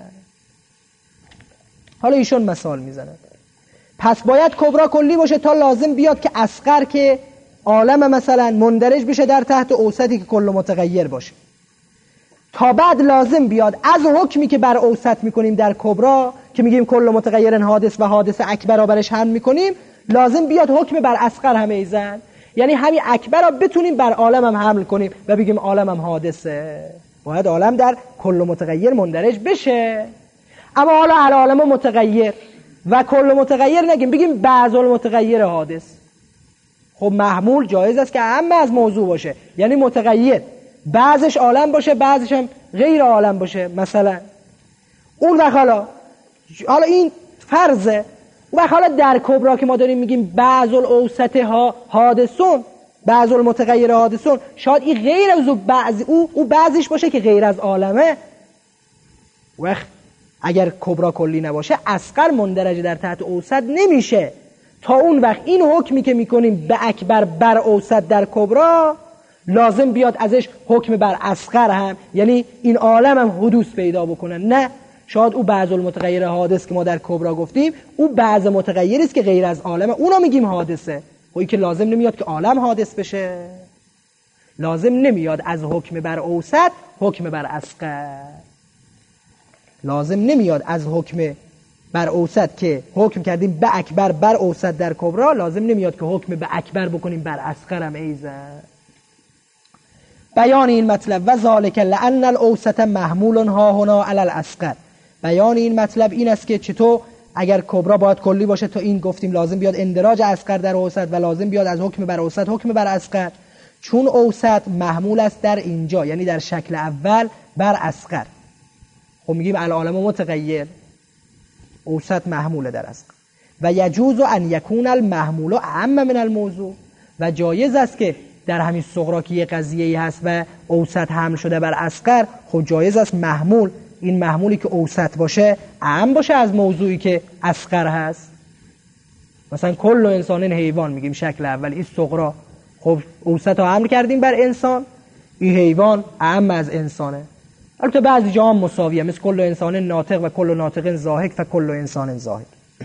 A: حالا ایشون مثال میزنه، پس باید کبرا کلی باشه تا لازم بیاد که اصغر که عالم مثلا مندرج بشه در تحت اوسطی که کل متغیر باشه. تا بعد لازم بیاد از حکمی که بر اوسط میکنیم در کبرا که میگیم کل متغیر حادث و حادث اکبر را برش حمل میکنیم، لازم بیاد حکم بر اصغر هم ایزن. یعنی همین اکبر را بتونیم بر عالم هم حمل کنیم و بگیم عالم هم حادثه. باید عالم در کل متغیر مندرج بشه. اما حالا العالم متغیر و کل متغیر نگیم، بگیم بعض المتغیر حادث. خب محمول جایز است که همه از موضوع باشه، یعنی متغیر بعضش عالم باشه بعضش هم غیر عالم باشه مثلا. اون وقت حالا حالا این فرضه. اون وقت حالا در کبرا که ما داریم میگیم بعض الاوسط ها حادثون، بعض المتغیر حادثون، شاید این غیر از بعض او او بعضیش باشه که غیر از عالمه. وقت اگر کبرا کلی نباشه، اصغر مندرج در تحت اوسط نمیشه. تا اون وقت این حکمی که میکنیم به اکبر بر اوسط در کبرا، لازم بیاد ازش حکم بر اصغر هم، یعنی این عالم هم حدوث پیدا بکنن. نه، شاید او بعض المتغیر حادث که ما در کبرا گفتیم، او بعض متغیری است که غیر از عالمه، اونا میگیم حادثه. خب که لازم نمیاد که عالم حادث بشه، لازم نمیاد از حکم بر اوسط حکم بر اصغر، لازم نمیاد از حکم بر اوسط که حکم کردیم به اکبر بر اوسط در کبرا، لازم نمیاد که حکم به اکبر بکنیم بر اصغر هم ایزن. بیان این مطلب و ذالک لان الاوسط محمول ها هنا علی الاصغر. بیان این مطلب این است که چطور اگر کبرا باید کلی باشه، تا این گفتیم لازم بیاد اندراج اصغر در اوسط و لازم بیاد از حکم بر اوسط حکم بر اصغر، چون اوسط محمول است در اینجا، یعنی در شکل اول بر اصغر. خب میگیم العالم متغیر، اوسط محموله در اصغر. و یجوز ان یکون المحمول اعم من الموضوع، و جایز است که در همین صغرا که یه قضیه‌ای هست و اوسط حمل شده بر اصغر، خب جایز است محمول، این محمولی که اوسط باشه اعم باشه از موضوعی که اصغر هست. مثلا کل انسان حیوان میگیم شکل اول، این صغرا، خب اوسط رو حمل کردیم بر انسان، این حیوان اعم از انسانه. البته بعضی جا هم مساویه، مثل کل انسان ناطق و کل ناطق ضاحک و کل انسان ضاحک.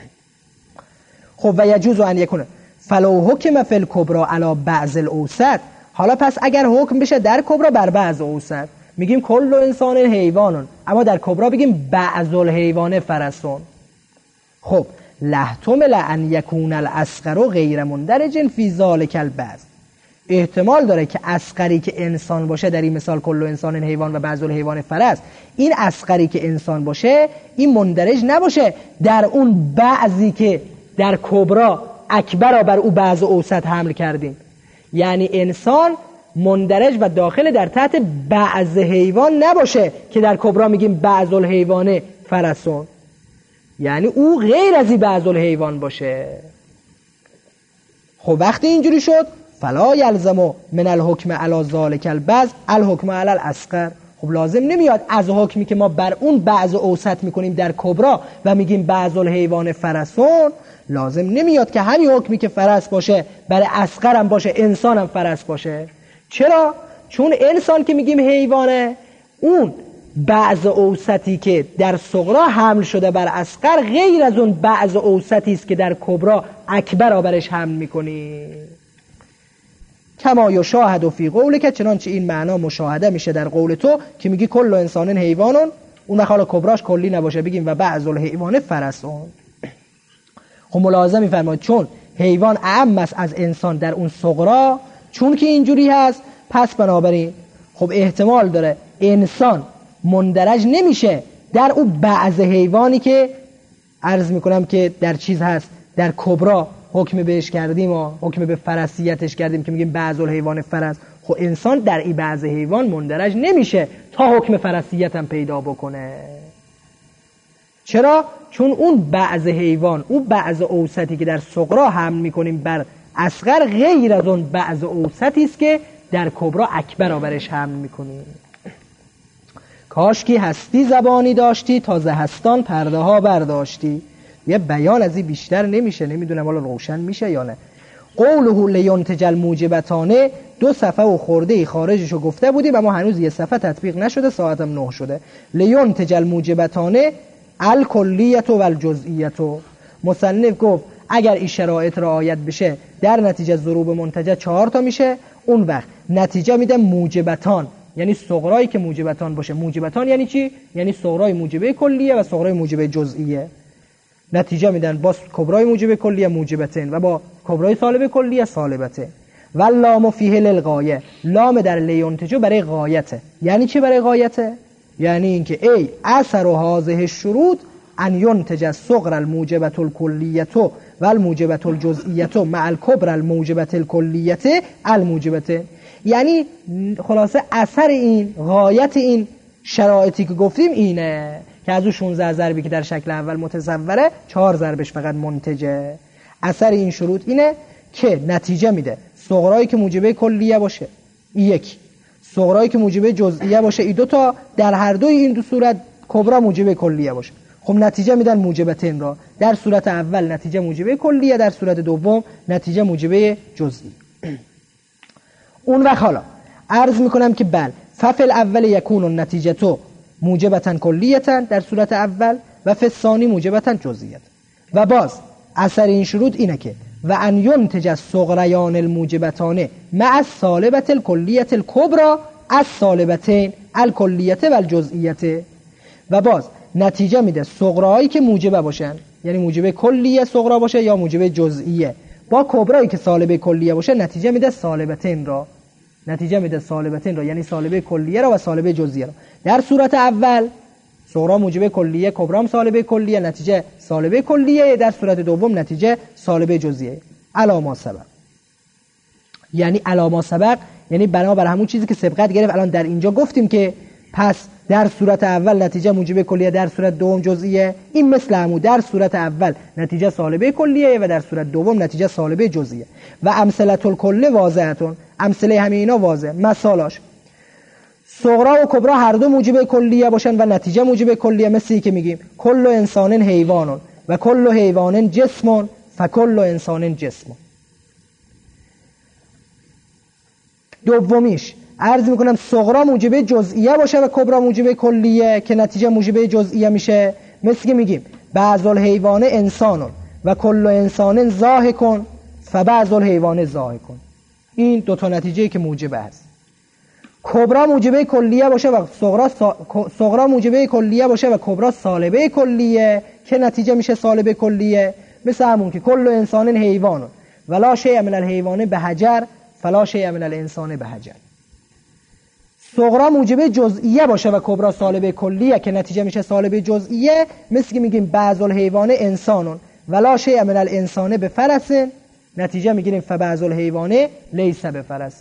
A: خب و یجوز ان یکونه فلو حکم فی الکبرى علی بعض الاوسط. حالا پس اگر حکم بشه در کبرا بر بعض اوسط، میگیم کل انسان حیوانون، اما در کبرا بگیم بعض الحیوان فرسون. خب لحتمل ان یکون الاصغر غیر مندرج فی ذلک البعض. احتمال داره که اصغری که انسان باشه، در این مثال کل انسان حیوان و بعض الحیوان فرس، این اصغری که انسان باشه این مندرج نباشه در اون بعضی که در کبرا اکبر بر او بعض اوسط حمل کردیم. یعنی انسان مندرج و داخل در تحت بعض حیوان نباشه که در کبرا میگیم بعض الحیوان فرسون، یعنی او غیر از این بعض الحیوان باشه. خب وقتی اینجوری شد فلا یلزم من الحکم علی ذلک البعض الحکم علی الاصغر. خب لازم نمیاد از حکمی که ما بر اون بعض اوسط میکنیم در کبرا و میگیم بعض الحیوان فرسون، لازم نمیاد که همین حکمی که فرس باشه برای اصغر هم باشه، انسان هم فرس باشه. چرا؟ چون انسان که میگیم حیوانه، اون بعض اوسطی که در صغرا حمل شده بر اصغر غیر از اون بعض اوسطی است که در کبرا اکبر برش حمل میکنی. کما یشاهد فی قولک، چنانچه این معنا مشاهده میشه در قول تو که میگی کل انسان حیوانون، اون وقت حالا کبراش کلی نباشه بگیم و بعض الحیوان فرسون. خب ملاحظه میفرمایید چون حیوان اعم است از انسان در اون صغرا، چون که اینجوری هست پس بنابراین خب احتمال داره انسان مندرج نمیشه در اون بعض حیوانی که عرض میکنم که در چیز هست، در کبرا حکم بهش کردیم و حکم به فرسیتش کردیم که میگیم بعض الحیوان فرس. خب انسان در این بعض حیوان مندرج نمیشه تا حکم فرسیت هم پیدا بکنه. چرا؟ چون اون بعض حیوان، اون بعض اوسطی که در صغرا حمل میکنیم بر اصغر غیر از اون بعض اوسطی است که در کبرا اکبر برش حمل میکنیم. کاش که هستی زبانی داشتی تا ز هستان پرده ها برداشتی. یه بیان از این بیشتر نمیشه، نمیدونم حالا روشن میشه یا نه. قوله لینتج الموجبتانه دو صفحه و خورده ای خارجشو گفته بودیم اما هنوز یه صفحه تطبیق نشده، ساعتم نه شده. لینتج الموجبتانه الکلیت و الجزئیت. مصنف گفت اگر این شرایط رعایت بشه در نتیجه ضروب منتجه چهار تا میشه، اون وقت نتیجه میده موجبتان، یعنی صغرایی که موجبتان باشه. موجبتان یعنی چی؟ یعنی صغرای موجبه کلیه و صغرای موجبه جزئیه. نتیجه میدن با کبرای موجبه کلیه موجبتین و با کبرای سالبه کلیه سالبتین. و لام فیه للغایه، لام در لینتجو برای غایته. یعنی چی برای غایته؟ یعنی اینکه ای اثر و هذه الشروط ان ينتج الصغر الموجبه الكلیه و الموجبه الجزئیه مع الكبرى الموجبه الکلیه الموجبه. یعنی خلاصه اثر این، غایت این شرایطی که گفتیم اینه که از اون شانزده ضربی که در شکل اول متصوره چهار ضربش فقط منتجه. اثر این شروط اینه که نتیجه میده صغرایی که موجبه کلیه باشه یک، صغرایی که موجبه جزئیه باشه ای دو تا، در هر دوی این دو صورت کبرا موجبه کلیه باشه. خب نتیجه میدن موجبتین را، در صورت اول نتیجه موجبه کلیه، در صورت دوم نتیجه موجبه جزئی. اون وقت حالا عرض میکنم که بل ففل اول یکون النتیجه تو موجبتن کلیتن در صورت اول و فثانی موجبتن جزئیت. و باز اثر این شروط اینه که و ان ینتج الصغریان الموجبتان مع السالبه الکلیه الکبرى السالبتین الکلیه و الجزئیه. و باز نتیجه میده صغرایی که موجبه باشن، یعنی موجبه کلیه صغرا باشه یا موجبه جزئیه، با کبرایی که سالبه کلیه باشه نتیجه میده سالبتین را، نتیجه میده سالبتین را یعنی سالبه کلیه را و سالبه جزئیه را. در صورت اول صغرا موجبه کلیه، کبرام سالبه کلیه، نتیجه سالبه کلیه. در صورت دوم نتیجه سالبه جزئیه. علاما سبق، یعنی علاما سبق یعنی بنابر همون چیزی که سبقت گرفت. الان در اینجا گفتیم که پس در صورت اول نتیجه موجبه کلیه، در صورت دوم جزئیه. این مثل همون در صورت اول نتیجه سالبه کلیه و در صورت دوم نتیجه سالبه جزئیه. و امثله الکل واضحتون، امثله همه اینا واضح. مثالاش صغرا و کبرا هر دو موجبه کلیه باشن و نتیجه موجبه کلیه، مثلی که میگیم کل انسان حیوان و کل حیوان جسم فکل انسان جسم. دومیش عرض میکنم صغرا موجبه جزئیه باشه و کبرا موجبه کلیه که نتیجه موجبه جزئیه میشه، مثل که میگیم بعض الحیوان انسان و کل انسان ضاحک فبعض الحیوان ضاحک. این دو تا نتیجه که موجبه است. کبرا موجبه کلیه باشه و صغرا سا... صغرا موجبه کلیه باشه و کبرا سالبه کلیه که نتیجه میشه سالبه کلیه، مثل همون که کل انسان حیوان ولا شیء من الحیوان بحجر فلا شیء من الانسان بحجر. صغرا موجب جزئیه باشه و کبرا سالب کلیه که نتیجه میشه سالب جزئیه، مثل که میگیم بعض الحیوان انسانون ولا شیء من الانسان بفرس، نتیجه میگیریم فبعض الحیوان لیس بفرس.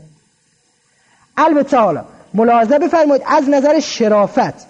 A: البته حالا ملاحظه بفرمایید از نظر شرافت،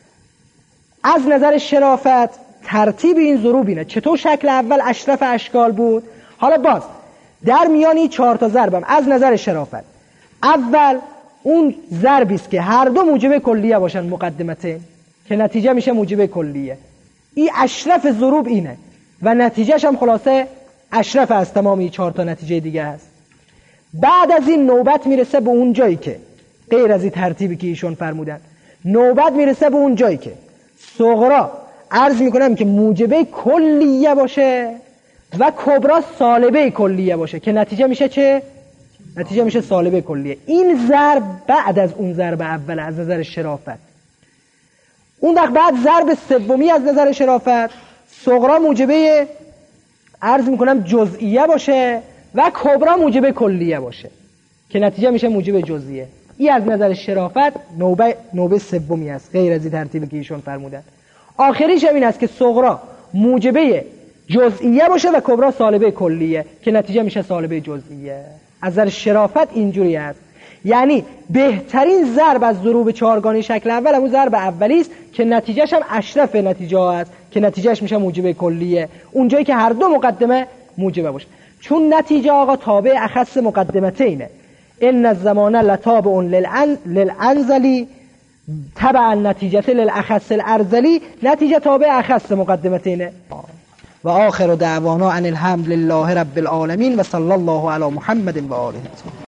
A: از نظر شرافت ترتیب این ضروب اینه. چطور شکل اول اشرف اشکال بود؟ حالا باز در میان این چهار تا ضربم از نظر شرافت اول اون ضربی است که هر دو موجب کلیه باشن مقدمتین که نتیجه میشه موجب کلیه. این اشرف ضروب اینه و نتیجهش هم خلاصه اشرف از تمام این چهار تا نتیجه دیگه هست. بعد از این نوبت میرسه به اون جایی که غیر از این ترتیبی که ایشون فرمودن، نوبت میرسه به اون جایی که صغرا عرض میکنم که موجبه کلیه باشه و کبرا سالبه کلیه باشه که نتیجه میشه چه؟ نتیجه میشه سالبه کلیه. این ضرب بعد از اون ضرب اول از نظر شرافت. اون وقت بعد ضرب سومی از نظر شرافت صغرا موجبه عرض میکنم جزئیه باشه و کبرا موجبه کلیه باشه که نتیجه میشه موجب جزئیه. این از نظر شرافت نوبه نوبه سومی است غیر از این ترتیبی که ایشون فرمودن. آخریش هم این است که صغرا موجبه جزئیه باشه و کبرا سالبه کلیه که نتیجه میشه سالبه جزئیه. از نظر شرافت اینجوری است. یعنی بهترین ضرب از ضروب چهارگانه شکل اول همون ضرب اولی است که نتیجهش هم اشرف نتیجه است که نتیجهش میشه موجب کلیه، اونجایی که هر دو مقدمه موجبه باشه. چون نتیجه آقا تابع اخص مقدمتینه. ان الزمان لتابع للانزلی تبع النتیجه للاخص الارذلی، نتیجه تابع اخص مقدمتینه. و آخر دعوانا ان الحمد لله رب العالمین و صلی الله علی محمد و آله.